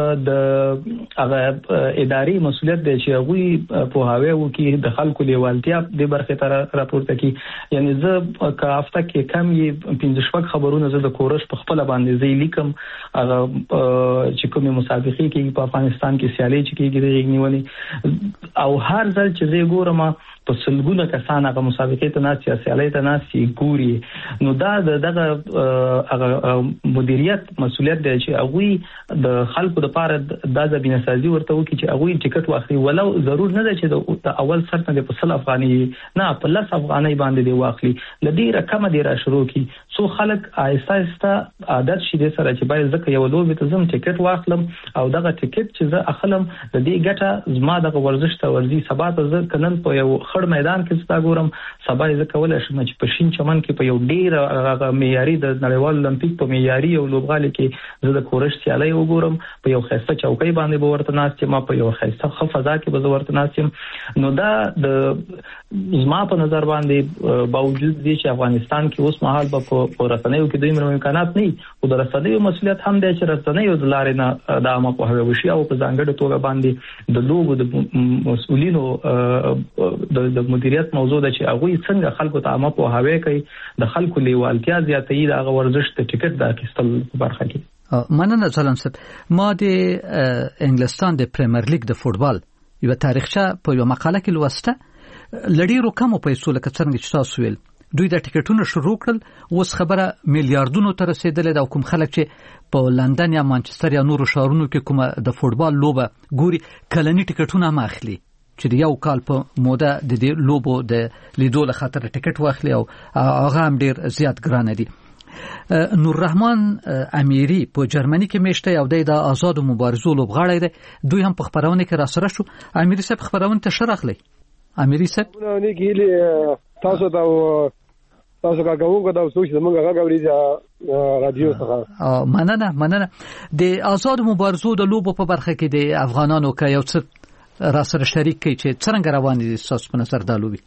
د هغه اداري مسولیت دی چې هغه په هاوی وکي د خلکو لیوالتیا د برخه تر راپورته کی. یعنی زه که هفته کې کم یې پنځه شپږ خبرونه زه د کورش په خپل باندې زی لیکم هغه چې کومه مسابقه کې په افغانستان کې سیالي چې کېږي د یګنیونی او هر ځل چې زه ګورم په سلګونه کسان هغه مسابقه ته ناس یا سیالي ته ناس ګوري نو دا دغه هغه مدیریت مسولیت دی چې هغه د خلکو د پاره د ځبینه سازي ورته وکړي چې هغه ټیکټ واخلي ولو ضرور نه دی چې د اول سر نه په سل افغاني نه په لس افغاني باندې دی واخلي لدی رقم دی را شروع کی سو خلک آهسته آهسته عادت شي د سره چې باید ځکه یو لوبه ته زم ټیکټ واخلم او دغه ټیکټ چې زه اخلم د دې ګټه زما د ورزش ته ورزي سبا ته زه کنن په یو خړ میدان کې ستا ګورم سبا یې کولای شم چې په شین چمن کې په یو ډیر معیاري د نړیوال اولمپیک په معیاري او لوبغالي کې زه د کورش سیالي وګورم په یو خسته چوکۍ باندې به ورته ناست ما په یو خسته فضا کې به ورته ناست نو دا د زما په نظر باندې باوجود دي چې افغانستان کې اوس مهال په رسنیو کې دوی امکانات نه او د رسنیو مسولیت هم دی چې رسنیو د لارې نه د عامه په هغه وشي او په ځانګړي توګه باندې د لوګو د مسؤلینو د مدیریت موضوع ده چې هغه څنګه خلکو ته عامه په هاوی کوي د خلکو لیوالتیا زیاتوي د هغه ورزش ته ټیکټ د اخیستل برخه کې. مننه ځلان صاحب. ما د انګلستان د پریمیر لیګ د فوتبال یو تاریخچه په یو مقاله کې لوسته لړیرو کمو پیسو لکه څنګه چې تاسو ویل دوی د ټیکټونو شروع کړل اوس خبره میلیارډونو ته رسیدلې دا کوم خلک چې په لندن یا مانچستر یا نورو ښارونو کې کومه د فوتبال لوبه ګوري کلنی ټیکټونه هم اخلي چې یو کال په موده د دې لوبو د لیدو له خاطر ټیکټ واخلي او هغه هم ډیر زیات ګران دي. نور رحمان امیری په جرمني کې میشته او د آزاد مبارزو لوبغاړی دی دوی هم په خبرونه کې را سره شو. امیری صاحب خبرونه ته شرخلی. امیری صاحب نه کېږي تاسو دا تاسو کا کوم دا اوس چې موږ هغه غوړي رادیو څخه مننه مننه. د آزاد مبارزو د لوبو په برخه کې د افغانانو کې یو څه را سره شریک کی چې څنګه روان دي تاسو په نظر دا لوبي؟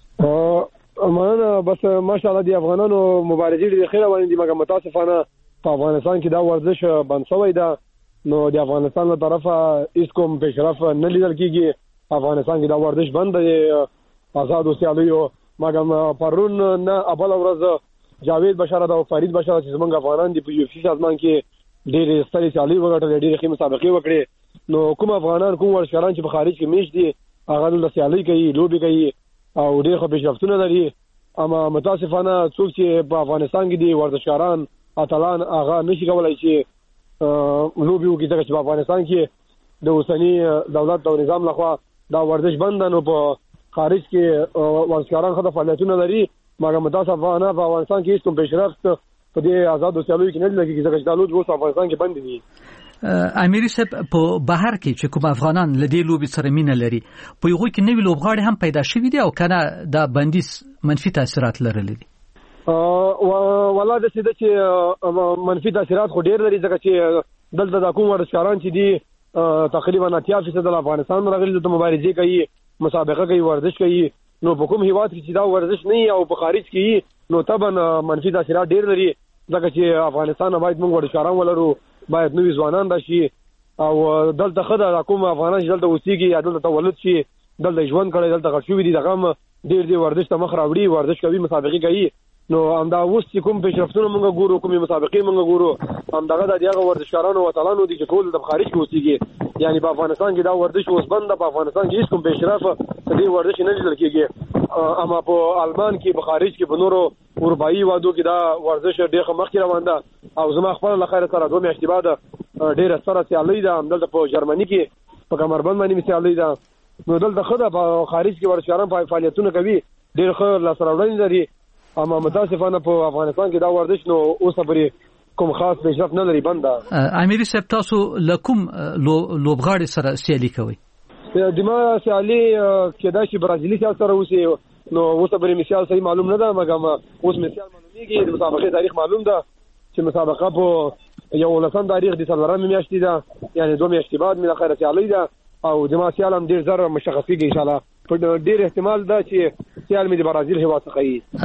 ا مننه بس ماشاءالله دی افغانانو مبارزین دي خیر روان دي مګر متاسفانه په افغانستان کې دا ورزش بند شوی دا نو د افغانستان له طرفه هیڅ کوم پیشرفت نه لیدل کیږي. افغانستان کې دا ورزش بند دی آزاد سیالیو مګر پرون نه ابل ورځ جاوید بشاره دا فرید بشاره چې زمونږ افغانان دي په یو فیصد سازمان کې ډېر ستړي سیالي وکړه ډېر ښه مسابقه وکړه. نو کوم افغانان کوم ورزشکاران چې په خارج کې میش دي هغه د سیالي کوي لوبي کوي او ډېر ښه پیشرفتونه لري اما متاسفانه څوک چې په افغانستان کې دي ورزشکاران اتلان هغه نشي کولای چې لوبي وکړي ځکه چې په افغانستان کې د اوسنی دولت او نظام لخوا دا ورزش بند نو په خارج کې ورزشکاران خو د فعالیتونه لري مګر متاسفانه په افغانستان کې هیڅ کوم پیشرفت په دې آزاد سیالي کې نه لګي ځکه چې دا لوبي په افغانستان کې بند دي. امیری صاحب په بهر کې چې کوم افغانان لدی لوبي سره مینه لري په یوه کې نوې لوبغاړي هم پیدا شوي دي او کنه دا بندیز منفي تاثیرات لرلي دي. ا والله د څه چې منفي تاثیرات خو ډیر لري ځکه چې دلته د کوم ورزشکاران چې دي تقریبا اتیا فیصد د افغانستان راغلي د مبارزې کوي مسابقه کوي ورزش کوي نو په کوم هیواد کې چې دا ورزش نه او په خارج کې نو طبعا منفي تاثیرات ډیر لري ځکه چې افغانستان باید موږ ورشاران ولرو باید نوې ځوانان راشي او دلته خدای کوم افغانان چې دلته اوسېږي یا دلته تولد شي دلته ژوند کړي دلته غړ شوي دي دغه ډیر دی ورزش ته مخ راوړي ورزش کوي مسابقې کوي نو همدا اوس چې کوم پیشرفتونه موږ ګورو کومې مسابقې موږ ګورو همدغه د هغه ورزشکارانو وطنانو دي چې ټول د خارج کې اوسېږي یعنی په افغانستان کې دا ورزش اوس بند په افغانستان کې هیڅ کوم پیشرفت دې ورزش نه لیدل کېږي اما په آلمان کې په خارج کې په نورو اروپایي وادو کې دا ورزش ډېر مخکې روان ده او زما خپل له خیره سره دوه میاشتې بعد ډېره ستره سیالي ده همدلته په جرمني کې په کمربند باندې سیالي ده نو دلته خدای په خارج کې ورزشکاران فعالیتونه کوي ډېر ښه لاسته راوړنې لري اما متاسفانه په افغانستان کې دا ورزش نو اوس پرې کوم خاص پیشرفت نه لري بنده امیر صاحب تاسو لکم لوبغاړي سره سیالي کوي دما سیالي کې دا چې برازیلي سیال سره اوسي نو اوس پرې مثال صحیح معلوم نه ده مګر اوس مثال معلومیږي د مسابقې تاریخ معلوم ده چې مسابقه په یو لسم تاریخ د څلورم میاشتې ده یعنی دوه میاشتې بعد مې اخر سیالي ده او دما سیال هم ډیر زر مشخص کیږي ان شاء الله په ډیر احتمال ده چې سیال مې د برازیل هوا څخه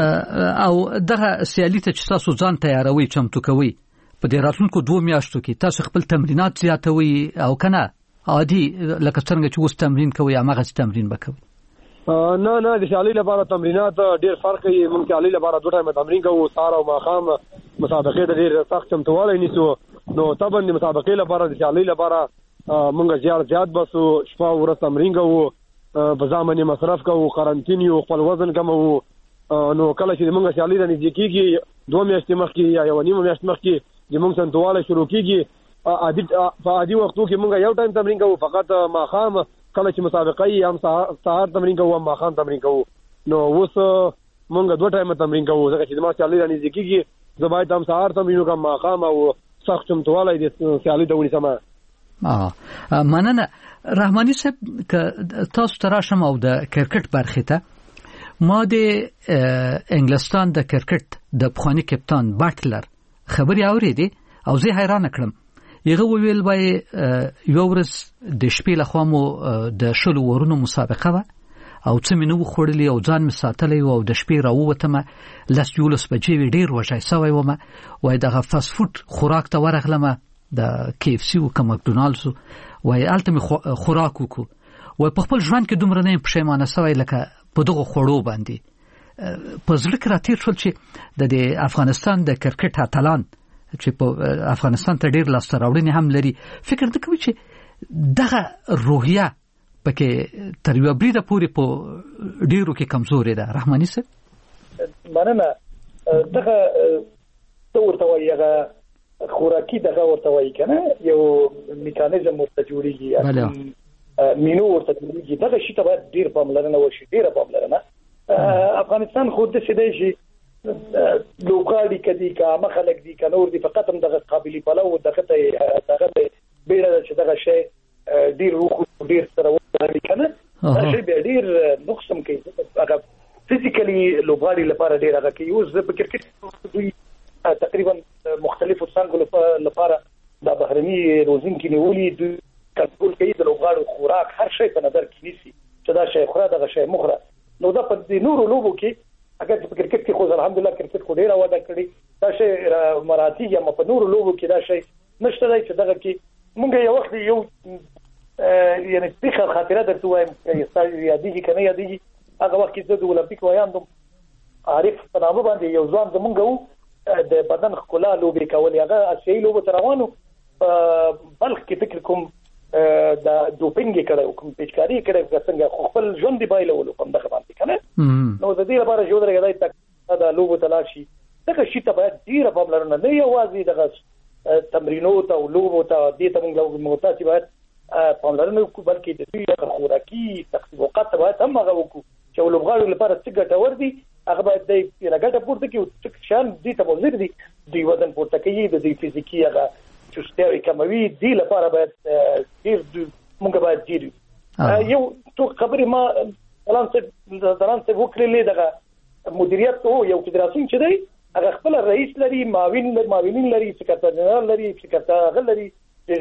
وي او دغه سیالي ته چې تاسو ځان تیاروي چمتو کوي په دې راتلونکو دوه میاشتو کې تاسو خپل تمرینات زیاتوي او کنه عادي لکه څنګه چې اوس تمرین کوي هغه تمرین وکوي نه نه د سیالي لپاره تمرینات ډیر فرق کوي موږ سیالي لپاره دوه ټایم تمرین کوو سهار او ماښام مسابقې د ډیر سخت چمتووالی نیسو نو طبعا د مسابقې لپاره د سیالي لپاره مونږ زیات زیات بسو شپه ورځ تمرین کوو په ځامنې مصرف کوو قرنټین یو خپل وزن کمو نو کله چې مونږ سیالي د نږدې کېږي دوه میاشتې مخکې یا یو نیمه میاشت مخکې چې مونږ سنتواله شروع کېږي عادي په عادي وختو کې مونږ یو ټایم تمرین کوو فقط ماښام کله چې مسابقه یې هم سهار تمرین کوو هم ماښام تمرین کوو نو اوس مونږ دوه ټایم تمرین کوو ځکه چې ما سیالي د نږدې کېږي زه باید هم سهار تمرین وکړم ماښام او سخت چمتوالی د سیالي ته ونیسم اه مننه رحماني صاحب ک تاسو تراشم او د کرکټ برخه ته ما د انګلستان د کرکټ د پخوانی کپتان بټلر خبري اورېدي او زه حیران کړم یغه ویل وای یو ورځ د شپې له خوا مو د شلو ورونو مسابقه و او څه مینو خوړلې او ځان می ساتلې او د شپې راووتم لس یولس بجې ډیر وژای سوی ومه وای دغه فاست فود خوراک ته ورغلم د کی اف سی او کوم ماکډونالډز وای الټمی خوراک وکړو وای په خپل ژوند کې دومره نه پښیمانه سوی لکه په دغه خوړو باندې په ځل کې راتیر شول چې د افغانستان د کرکټ اتلان چې په افغانستان ته ډیر لاس راوړنې هم لري فکر د کوي چې دغه روحیه پکې تر یو بریده پورې په ډیرو کې کمزوري ده رحماني صاحب مننه دغه څورته وایغه خوراکي دغه ورته وایي کنه یو میکانیزم ورته جوړیږي مینو ورته جوړیږي دغه شی ته باید ډیر پاملرنه وشي ډیر پاملرنه افغانستان خود د سیدې شي لوګاړي کدي کا مخلک دي کنور دي فقط هم دغه قابلیت پلو دغه ته دغه بیره چې دغه شی ډیر روح ډیر سره وایي کنه دا شی به ډیر نقصم کوي هغه فزیکلی لوګاړي لپاره ډیر هغه کوي اوس په کرکټ دوی تقریبا مختلفو څنګه لپاره د بهرني روزنګ نیولې دوی کنټرول کوي د لوګاړو خوراک هر شی په نظر کې نیسي چې دا شی خورا دغه شی مخره نو دا په نورو لوبو کې اگر په کرکټ کې خو الحمدلله کرکټ کو ډیر وده کړی دا شی مراتي یا په نورو لوبو کې دا شی نشته دی چې دغه کې مونږ یو وخت یو یعنی څه خاطره درته وایم چې یادېږي کنه یادېږي هغه وخت چې د اولمپیک وایاندم عارف په نامه باندې یو ځوان زمونږ د بدن خلا لوبي کول هغه اساسي لوبه تروانو بلخ کې فکر کوم د دوپینګ کړه کوم پیچکاری کړه څنګه خپل ژوند دی بایلولو کوم دغه باندې کنه نو د دې لپاره جو درګای تک دا لوبه تلاشي دغه شی ته باید ډیر په بلرنه نه یوازې دغه تمرینات او لوبو ته دې ته موږ متاسف باید په بلرنه کو بلکې د دې خوراکي تخصیصات باید هم هغه وکړو چې لوبغاړو لپاره څه ګټور دي هغه باید د لګټه پورته کې څه شان دي ته مزر دي د وزن پورته کوي د دې فزیکی هغه چستوي کموي دی لپاره باید ډیر موږ باید ډیر یو تو خبرې ما اعلان څه دران څه وکړلې دغه مدیریت او یو فدراسیون چې دی هغه خپل رئیس لري معاون معاونین لري سکرټر جنرال لري سکرټر لري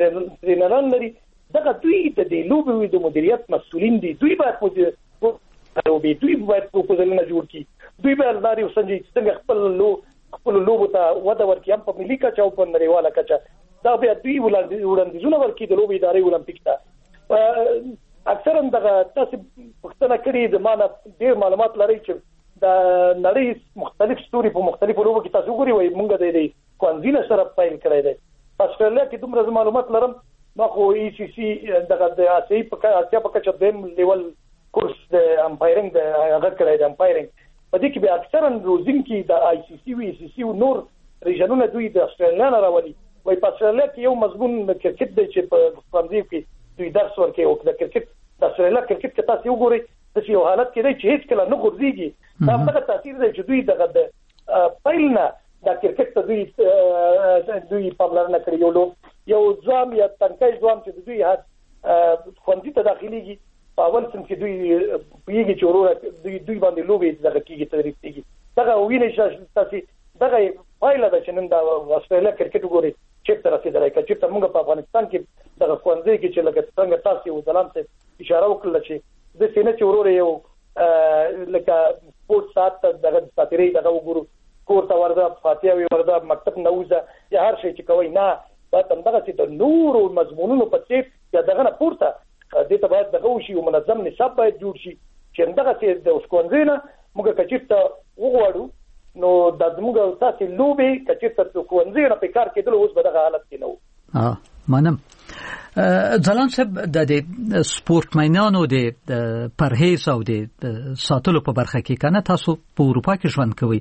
ټرینران لري دغه دوی ته د لوبو د مدیریت مسؤلین دي دوی باید او به دوی باید پروپوزلونه جوړ کړي دوی به لاري وسنجي څنګه خپل لو خپل لوبو ته وده ورکړي هم په ملي کچه او په نړیواله کچه دا به دوی وړاندیزونه ورکړي د لوبې ادارې اولمپیک ته اکثرا دغه تاسو پښتنه کړی د معنا ډیر معلومات لري چې د نړۍ مختلف ستوري په مختلفو لوبو کې تاسو ګوري وای مونږ د دې کوانزینا سره پایل کړی دی استرالیا کې دومره معلومات لرم نو خو ای سی سی دغه د اسیا په اسیا په کچه د لیول کورس د امپایرینګ د هغه کړی د امپایرینګ په دې کې به اکثرا روزین کې د آی سی سی وی سی سی او نور ریجنونه دوی د استرالیا نه راولي وای په استرالیا کې یو مضمون کرکټ دی چې په کوانزی کې دوی درس ورکوي او د کرکټ د استرالیا کرکټ کې تاسو وګورئ د یو حالت کې دی چې هیڅ کله نه ګرځيږي دا هغه تاثیر دی چې دوی دغه د پایلنه د کرکټ ته دوی دوی پاملرنه کوي یو یو ځوان یا تنکای ځوان چې دوی هر خوندې ته داخليږي په اول سم کې دوی پیږي چې ورور دوی دوی باندې لوبي دغه کېږي تدریب کېږي دغه ویني چې تاسو دغه پایله د چنن د استرالیا کرکټ وګورئ چې تر رسیدلای چې تر موږ په افغانستان کې دغه خوندې کې چې لکه څنګه تاسو یو ځلام ته اشاره وکړه چې د سینې چې ورور یو لکه سپورت سات دغه ساتري دغه وګورو کور ته ورده فاتحه وی ورده مکتب نوزه یا هر شي چې کوي نه دا څنګه چې د نور مضمونونو په څیر یا دغه نه پورته د ته باید دغه وشي او منظم نصاب باید جوړ شي چې دغه چې د اوسکونځینه موږ کچیرته وګورو نو د موږ تاسو لوبي کچیرته کوونځینه په کار کېدل اوس به دغه حالت کې نه و اه منم ځلان صاحب د سپورت مینانو د پرهیز او د ساتلو په برخه کې کنه تاسو په اروپا کې ژوند کوي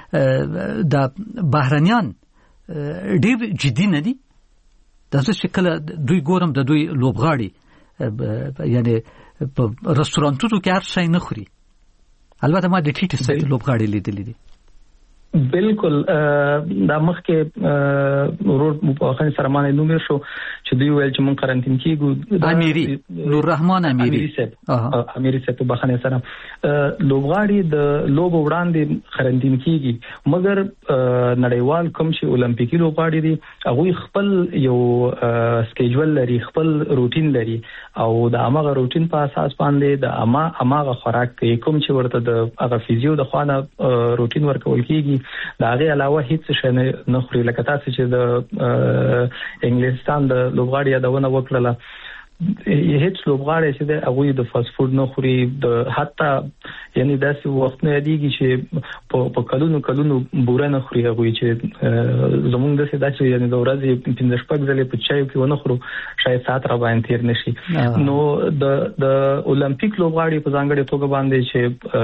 د بهرنیان ډیر جدي نه دي د څه کله دوی ګورم د دوی لوبغاړي یعنی په رستورانتونو کې هر شي نه خوري البته ما د ټیټ سایت لوبغاړي لیدلې دي بالکل دا مخکې ورور مفاخن سرمانه نوم شو چې دوی ویل چې مون قرنټین کیږو امیری نور رحمان امیری امیری صاحب بخنه سره لوبغاړي د لوب وړاندې قرنټین کیږي مګر نړیوال کوم چې اولمپیکي لوبغاړي دي هغه خپل یو سکیجول لري خپل روټین لري او د اماغه روټین په اساس باندې د اما اماغه خوراک کوي کوم چې ورته د هغه فیزیو د خوانه روټین ورکول کیږي دا غي علاوه هیڅ شي نه خوري لکه تاسو چې د انګلستان د لوبغاړي یادونه وکړه هیڅ لوبغاړي چې د هغه د فاست فود نه خوري د حتی یعنی داسې وخت نه دیږي چې په کلونو کلونو بوره نه خوري هغه چې زمونږ د ساده چې یعنی د ورځې پنځه شپږ ځلې په چای کې ونه خورو شاید سات را باندې تیر نشي نو د د اولمپیک لوبغاړي په ځانګړي توګه باندې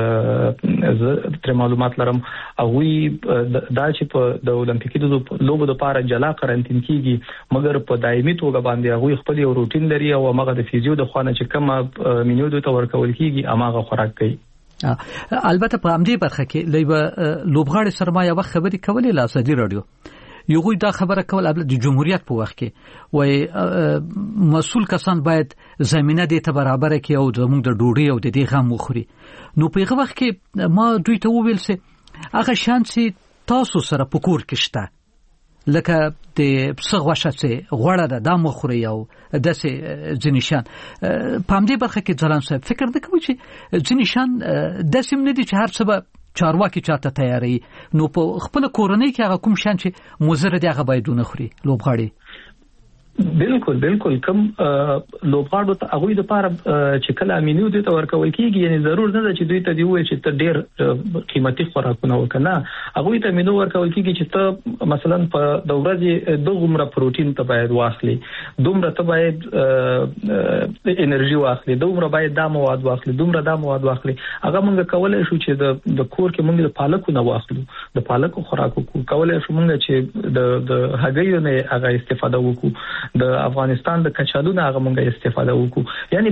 چې تر معلومات لرم هغه دا چې په د اولمپیکي لوبو لپاره جلا قرنټین کیږي مګر په دایمي توګه باندې هغه خپل یو روټین لري او هغه د فیزیو د خوانه چې کومه مینیو د تور کول کیږي هغه خوراک کوي البته په امدی برخه کې لوی لوبغاړي سرمایه وخت خبري کولې لا سدي رادیو یو غوي دا خبره کول د جمهوریت په وخت کې وای مسؤل کسان باید زمينه دې ته برابر کړي او د موږ د ډوډۍ او د دې غم وخوري نو په هغه وخت کې ما دوی ته وویل سه هغه شانسي تاسو سره پکور کې شته لکه د پسغوشه څه غوړه ده د مخوري او د څه ځنیشان په همدې برخه کې ځلان صاحب فکر وکوي چې ځنیشان د سیم نه دي چې هر څه به چارواکي چاته تیاری نو په خپل کورنۍ کې هغه کوم شان چې مزر دی هغه باید نه خوري لوبغاړي بالکل بالکل کوم لوبغاړو ته هغه د لپاره چې کله امینیو د تور کول کیږي یعنی ضرور نه چې دوی ته دی وایي چې ته ډیر قیمتي خوراکونه وکنه هغه ته امینو ورکول کیږي چې ته مثلا په د ورځې دوغمره پروتین ته باید واخلي دومره ته باید انرژي واخلي دومره باید د مواد واخلي دومره د مواد واخلي هغه مونږ کولای شو چې د د کور کې مونږ د پالکو نه واخلو د پالکو خوراکو کولای شو مونږ چې د د هګیو نه هغه استفاده وکړو د افغانستان د کچالو نه هغه مونږه استفاده وکړو یعنی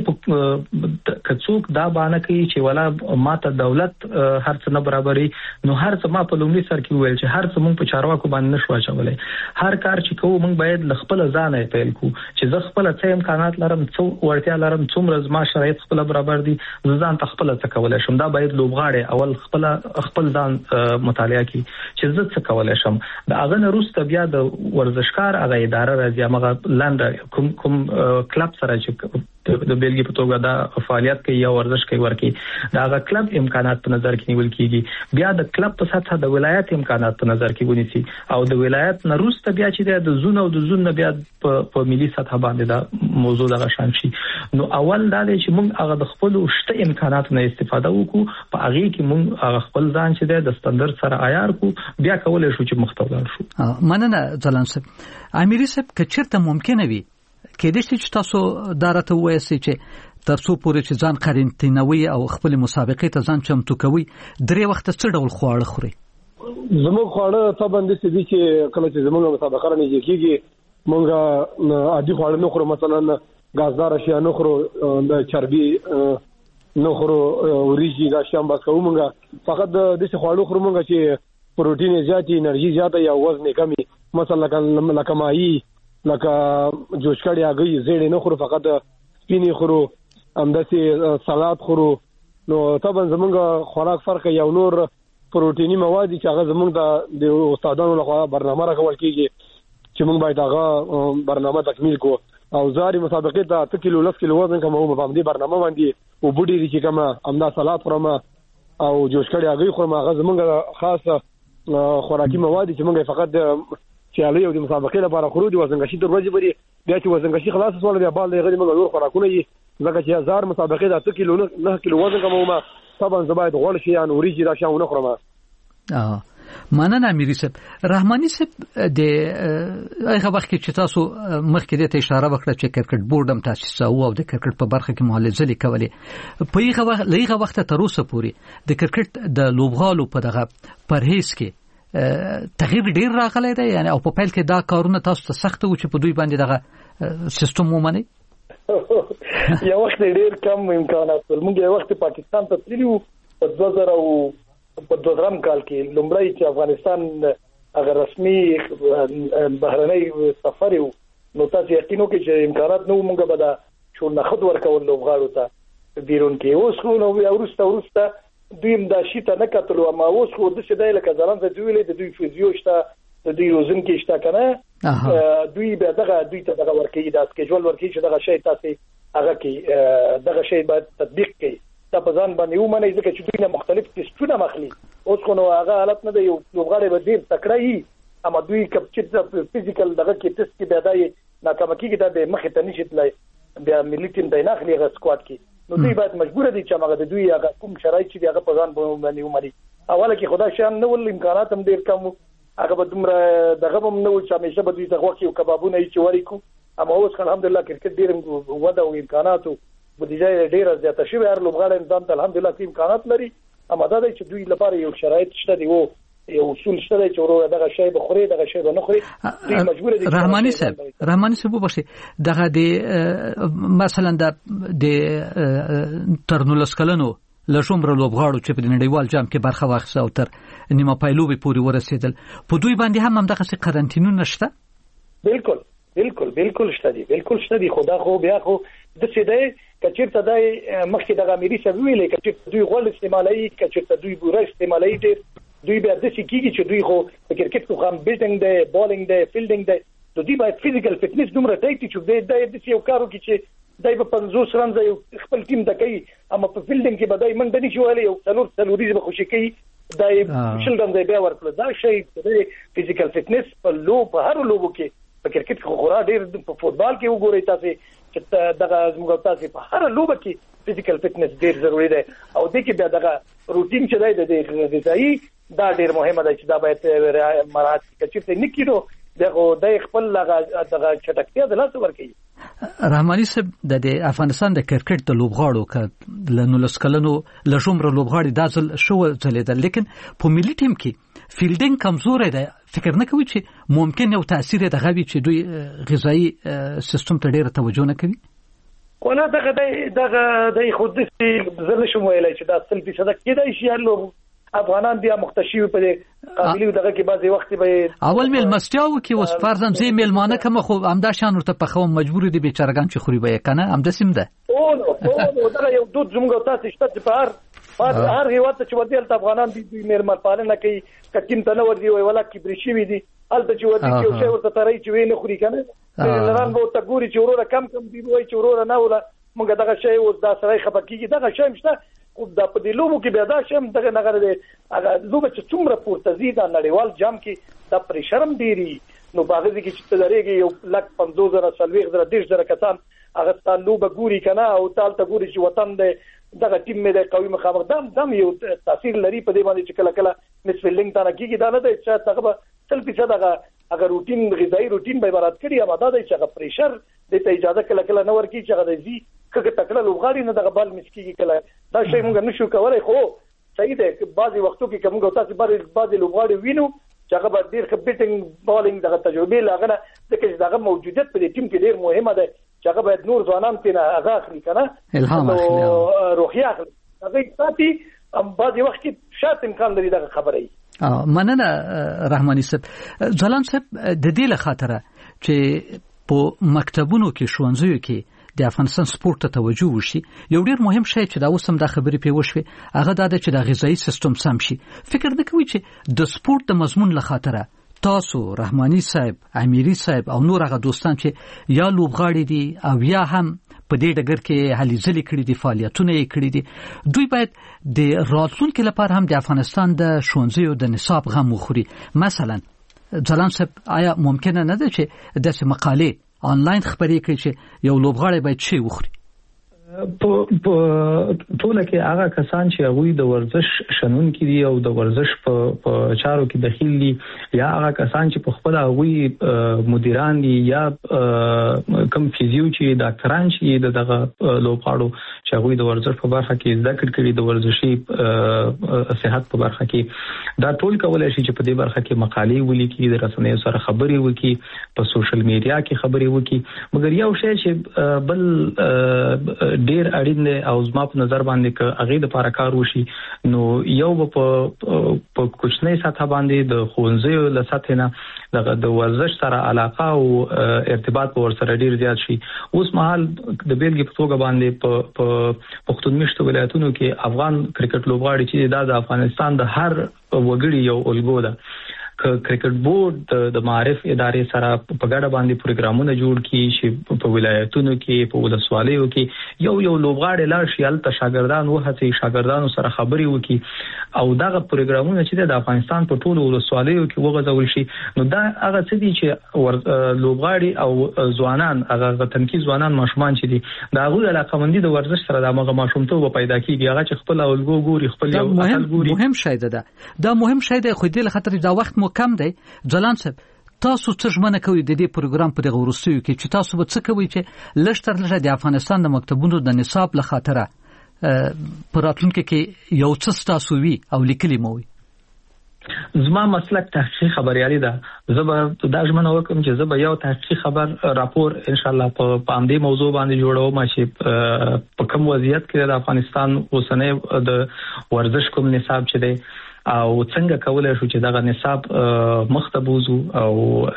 کڅوک دا باندې کوي چې ولا ماته دولت هر څه نه برابرې نو هر څه ما په لومړي سر کې ویل چې هر څه مونږ په چارواکو باندې نشو اچولای هر کار چې کوو مونږ باید خپل ځان یې پیل کو چې زه خپل څه امکانات لرم څو ورتیا لرم څومره زما شرایط خپل برابر دي ځان ته خپل څه کولای شم دا باید لوبغاړي اول خپل خپل ځان مطالعه کی چې زه څه کولای شم دا هغه نه روسته بیا د ورزشکار هغه اداره راځي هغه لاندې کوم کوم کلب سره چې د بیلګې په توګه دا فعالیت کوي یا ورزش کوي ورکی دا غ کلب امکانات په نظر کې نیول کیږي بیا د کلب په سطح د ولایت امکانات په نظر کې ونیسي او د ولایت نه روسته بیا چې د زون او د زون نه بیا په ملي سطح باندې دا موضوع دغه شان شي نو اول دا چې موږ هغه د خپل شته امکاناتو نه استفاده وکړو په هغه کې موږ هغه خپل ځان چې د ستاندرد سره عیار کو بیا کولای شو چې مختلف شو مننه ځلان صاحب امیری صاحب کچرته ممکنه وي کېدای شي چې تاسو دارته وایي چې ترڅو پورې چې ځان قرنطینوي او خپل مسابقې ته ځان چمتو کوي درې وخت څه ډول خواړه خوري زموږ خواړه ته باندې چې چې کله چې زموږ مسابقه رانه کیږي موږ عادي خواړه نه خورو مثلا غازدار شي نه خورو د چربي نه خورو وريجي دا شام بس کوو موږ فقط د دې خواړو خورو موږ چې پروتین زیات انرژي زیاته یا وزن کمی مثلا لکه ماهي لکه جوشکړی هغه زیړ نه خورو فقط سپینی خورو همداسې سلاد خورو نو طبعا زمونږ خوراک فرق یو نور پروتینی مواد چې هغه زمونږ د استادانو لخوا برنامه راکول کیږي چې موږ باید هغه برنامه تکمیل کو او زاري مسابقې ته اته کیلو لس کیلو وزن کوم په باندې برنامه باندې او بډې دي چې کومه امدا سلاد خورم او جوشکړی هغه خورم هغه زمونږ خاصه خوراکي مواد چې موږ فقط چې علي او د مسابقې لپاره خورو دي وزنګشي د ورځې بری بیا چې وزنګشي خلاص وسول بیا بال لري موږ نور خوراکونه یې ځکه چې هزار مسابقې د اته کیلو نه کیلو وزن کومه طبعا زباید غوړ شي ان وريجي دا شاونه خورم اه مننه امیری صاحب رحماني صاحب د هغه وخت چې تاسو مخکې ته اشاره وکړه چې کرکټ بورډ هم تاسیس او د کرکټ په برخه کې مهاجرت لیکولې په هغه وخت لږه وخت تر اوسه پورې د کرکټ د لوبغالو په دغه پرهیز کې تغییر ډیر راغلی دی یعنی او په پیل کې دا کارونه تاسو ته سخت و چې په دوی باندې دغه سیستم ومني یو وخت ډیر کم امکانات موږ یو وخت پاکستان ته تللو په دوه زره په دوه زره کال کې لومړی چې افغانستان هغه رسمي بهرنۍ سفر یو نو تاسو یقینو کې چې امکانات نو موږ به دا شو نه خود ورکول لوبغاړو ته بیرون کې اوس خو نو ورسته ورسته دوی دا شي ته نه کتلو ما اوس خو د څه دی لکه ځلان ته دوی له دوی فزیو شته د دوی روزن کې شته کنه دوی به دغه دوی ته دغه ورکې دا سکیجول ورکې چې دغه شی تاسو هغه کې دغه شی باید تطبیق کړئ دا په ځان باندې ومني ځکه چې دوی نه مختلف ټیسټونه مخلي اوس خو نو هغه حالت نه دی یو لوبغاړی به ډیر تکړه وي اما دوی کپ چې فزیکل دغه کې ټیسټ کې بیا دای ناکامه کیږي دا به مخه ته نشي تلای بیا ملي ټیم د ناخلي غ سکواډ کې نو دوی باید مجبور دي چې هغه د دوی هغه کوم شرایط چې هغه په ځان باندې ومني اوله کې خدای شان نو ول امکانات هم ډیر کم هغه به دومره دغه هم نو چې همیشه به دوی ته وخت یو کبابونه یې چوري کو اما اوس الحمدلله کرکټ ډیر وده او امکاناتو بودیجه ډیره زیاته شوی هر لوبغاړی انسان ته الحمدلله کې امکانات لري اما دا چې دوی لپاره یو شرایط شته دی او یو اصول شته چې ورو دغه شی به خوري دغه شی به نه خوري دوی مجبور دي رحماني صاحب رحماني صاحب وبښي دغه د مثلا د ترنولس کلنو لشمره لوبغاړو چې په نړیوال جام کې برخه واخیسته او تر نیمه پایلوبې پورې ورسېدل په دوی باندې هم همدغه څه قرنطینونه نشته بالکل بالکل بالکل شته دي بالکل شته دي خدا خو بیا خو د څه دی کچېرته دای مخکې د امریکا سره ویلې کچېرته دوی غول استعمالي کچېرته دوی بوره استعمالي دي دوی به د څه کیږي چې دوی خو په کرکټ خو هم بیټینګ دی بالینګ دی فیلډینګ دی د دوی باید فزیکل فټنس دومره دی چې دوی د یو کارو کې چې دای په پنځوس رن ځای خپل ټیم د کوي اما په فیلډینګ کې به دای منډه نشي ویلې یو څلور څلوري به خوشي کوي دای شل رن ځای بیا ورکړه دا شی د فزیکل فټنس په لو په هر لوبو کې په کرکټ کې خورا ډیر په فوتبال کې وګورئ تاسو چې دغه زموږ تاسو په هر لوبه کې فزیکل فټنس ډیر ضروری دی او د کې بیا دغه روټین چې دی د غذایی دا ډیر مهمه ده چې دا باید مراحت کچې نه کیدو دغه د خپل دغه چټکتیا د لاس ورکړي رحماني صاحب د افغانستان د کرکټ د لوبغاړو ک لنولس کلنو لشمره لوبغاړي دازل شو ځلیدل لیکن په ملي ټیم کې فیلډینګ کمزور دی فکر نه کوي چې ممکن یو تاثیر د غوي چې دوی غذایی سیستم ته ډیره توجه نه کوي ولا دغه دغه د خود دې زله شو ویلای چې دا سل فیصد کېدای شي هر لوب افغانان بیا مختشي په قابلیت دغه کې بعضي وخت به اول میل مستیاو کې وس فرضاً زی میلمانه کوم خو امدا شان ورته په خو مجبور دي بیچارهګان چې خوري به کنه امدا سیم ده او نو دا یو دود زموږ تاسو شته په هر هر هیواد چې ودیل افغانان دي میلمن پالنه کوي کټیم ته نه ورځي ولا کبرشي وي دي الته چې ودی چې ورته ترې چې وینه خوري کنه لران به ته ګوري چې وروره کم کم دی وای چې وروره نه ولا موږ دغه شی اوس دا سره خپکیږي دغه شی مشته خو د په دې لوبو کې بیا دا شم دغه نغره دی هغه لوبه چې څومره پورته زیات نړیوال جام کې د پریشرم ډیری نو باغ دې کې چې درېږي یو لک پنځوس زره سلويخ زره دیش زره کسان هغه ستاسو لوبه ګوري کنه او تال ته ګوري چې وطن دې دغه ټیم مې د قوي مخامخ دم دم یو تاثیر لري په دې باندې چې کله کله مس فیلډینګ ته کېږي دا نه دی چې هغه تل په صدغه اگر روټین غذایی روټین به عبارت کړي یا ماده دی چې هغه پریشر د ته اجازه کله کله نه ورکی چې هغه دی کله تکړه لوبغاړي نه دغه بال مسکیږي کله دا شی موږ نشو کولای خو صحیح ده بعضي وختو کې کومه تاسو بعضي لوبغاړي وینو چې هغه به ډیر خبرټینګ بالینګ دغه تجربه لاغنه د کې دغه موجودیت په ټیم کې ډیر مهمه ده چې هغه باید نور ځوانان تینا هغه اخلي کنه الهام اخلي روحي اخلي هغه ساتي ام بعضي وخت کې شات امکان لري دغه خبرې مننه رحماني صاحب ځلان صاحب د دې له خاطره چې په مکتبونو کې ښوونځیو کې د افغانستان سپورت ته توجه وشي یو ډیر مهم شی چې دا اوس هم د خبرې په وشوي هغه دا چې د غذایی سیستم سم شي فکر نه کوي چې د سپورت د مضمون له خاطره تاسو رحماني صاحب امیری صاحب او نور هغه دوستان چې یا لوبغاړي دي او یا هم په دې ډګر کې هلي ځلې کړې دي فعالیتونه یې کړې دي دوی باید د راتلونکو لپاره هم د افغانستان د ښوونځیو د نصاب غم وخوري مثلا ځلان صاحب آیا ممکنه نه ده چې داسې مقالې آنلاین خبرې کوي چې یو لوبغاړی باید شي وخوري په ټول کې هغه کسان چې هغه د ورزش شنن کې دي او د ورزش په چارو کې دخیل دي یا هغه کسان چې په خپل هغه مدیران دي یا کم فیزیو چې ډاکټران چې دغه لوبغاړو چې هغه د ورزش په برخه کې ذکر کړي د ورزشي صحت په برخه کې دا ټول کولای شي چې په دې برخه کې مقالې ولیکي د رسنیو سره خبرې وکړي په سوشل میډیا کې خبرې وکړي مګر یو شی چې بل ډیر اړین دی او زما په نظر باندې ک هغه د لپاره کار وشي نو یو په په کوچنۍ سطح باندې د خوځې له سطح نه د ورزش سره علاقه او ارتباط په ور سره ډیر زیات شي اوس مهال د بیلګې په توګه باندې په پښتون مشت ولایتونو کې افغان کرکټ لوبغاړي چې د افغانستان د هر وګړي یو الګو ده کرکټ بورډ د معارف ادارې سره په ګډه باندې پروګرامونه جوړ کړي چې په ولایتونو کې په ولسوالیو کې یو یو لوبغاړي لاړ شي الته شاګردان وهڅي شاګردانو سره خبري وکړي او دغه پروګرامونه چې د افغانستان په ټولو ولسوالیو کې وغځول شي نو دا هغه څه دي چې لوبغاړي او ځوانان هغه تنکي ځوانان ماشومان چې دي دا غوړه علاقمندي د ورزش سره د هغه ماشومتوب پیدا کیږي هغه چې خپل اولګو ګوري خپل یو اصل ګوري مهم شی ده دا مهم شی ده خو دې له خاطر دا وخت کم دی ځلان صاحب تاسو څه ژمنه کوي د دې پروګرام په دغه ورستیو کې چې تاسو به څه کوي چې لښتر لږه د افغانستان د مکتبونو د نصاب له خاطره پر راتلونکي کې یو څه تاسو وی او لیکلي مو وي زما مسلک تحقیقي خبريالي ده زه به دا ژمنه وکم چې زه به یو تحقیقي خبر راپور ان شاء الله په پاندې موضوع باندې جوړوم چې په کوم وضعیت کې د افغانستان اوسنۍ د ورزش کوم نصاب چې دی او څنګه کولای شو چې دغه نصاب مختبوزو او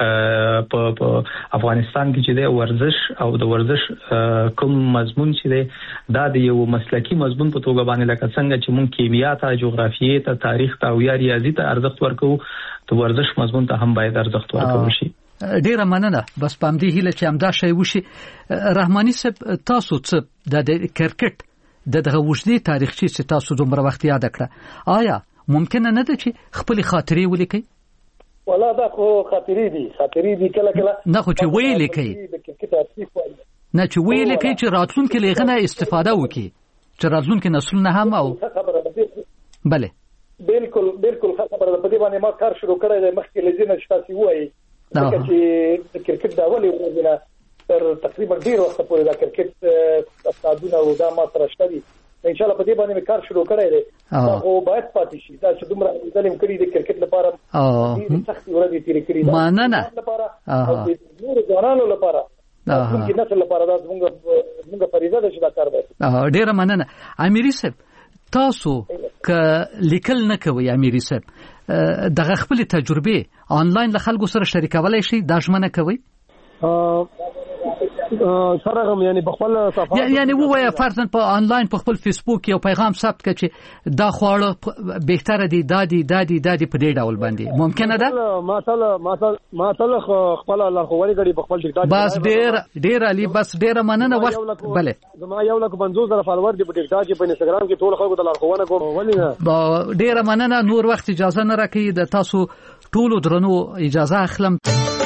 په افغانستان کې چې د ورزش او د ورزش کوم مضمون چې دی دا د یو مسلکی مضمون په توګه باندې لکه څنګه چې مونږ کیمیا ته جغرافیې ته تاریخ ته او ریاضي ته ارزښت ورکو د ورزش مضمون ته هم باید ارزښت ورکړو شي ډیره مننه بس پام دی هله چې همدا شی وشي رحماني صاحب تاسو څه د کرکټ دغه وجدي تاریخي چې تاسو دومره وخت یاد کړه آیا ممکنه نه ده چې خپل خاطرې ولیکي ولا دا خو خاطرې دي خاطرې دي کله کله نه خو چې ویلې کوي نه چې ویلې کوي چې راتلونکي لغنه استفاده وکړي چې راتلونکي نسلونه هم او bale بالکل بالکل خبره ده په دې باندې ما کار شروع کړی دی مخکې لزینه چې تاسو وایي چې کرکټ دا ولې ورځنه تر تقریبا ډیر وخت پورې دا کرکټ استادونه او دا ما سره شته ان شاء الله په دې باندې کار شروع کړی دی او باید پاتې شي دا چې دومره ظلم کړی دی کرکټ لپاره او سخت ورځې تیر کړی دی مننه لپاره او د نور ځوانانو لپاره څنګه نسل لپاره دا موږ موږ فریضه ده چې دا کار وکړو ډیره مننه امیری صاحب تاسو ک لیکل نه کوي امیری صاحب دغه خپل تجربه آنلاین له خلکو سره شریکولای شي دا ژمنه کوي سره هم یعنی په خپل صفحه یعنی ووایه فرضاً په انلاین په خپل فیسبوک یو پیغام ثبت کړي چې دا خواړه بهتره دي دادی دادی دادی په دې ډول باندې ممکنه ده ما تل ما تل ما تل خپل لارښوونې کړي په خپل ټیک ټاک بس ډیر ډیر علي بس ډیر مننه وخت بله زما یو لک پنځوس زره فالوور دي په ټیک ټاک په انستګرام کې ټول خلکو ته لارښوونه کوم ولې ډیر مننه نور وخت اجازه نه راکړي د تاسو ټولو درنو اجازه اخلم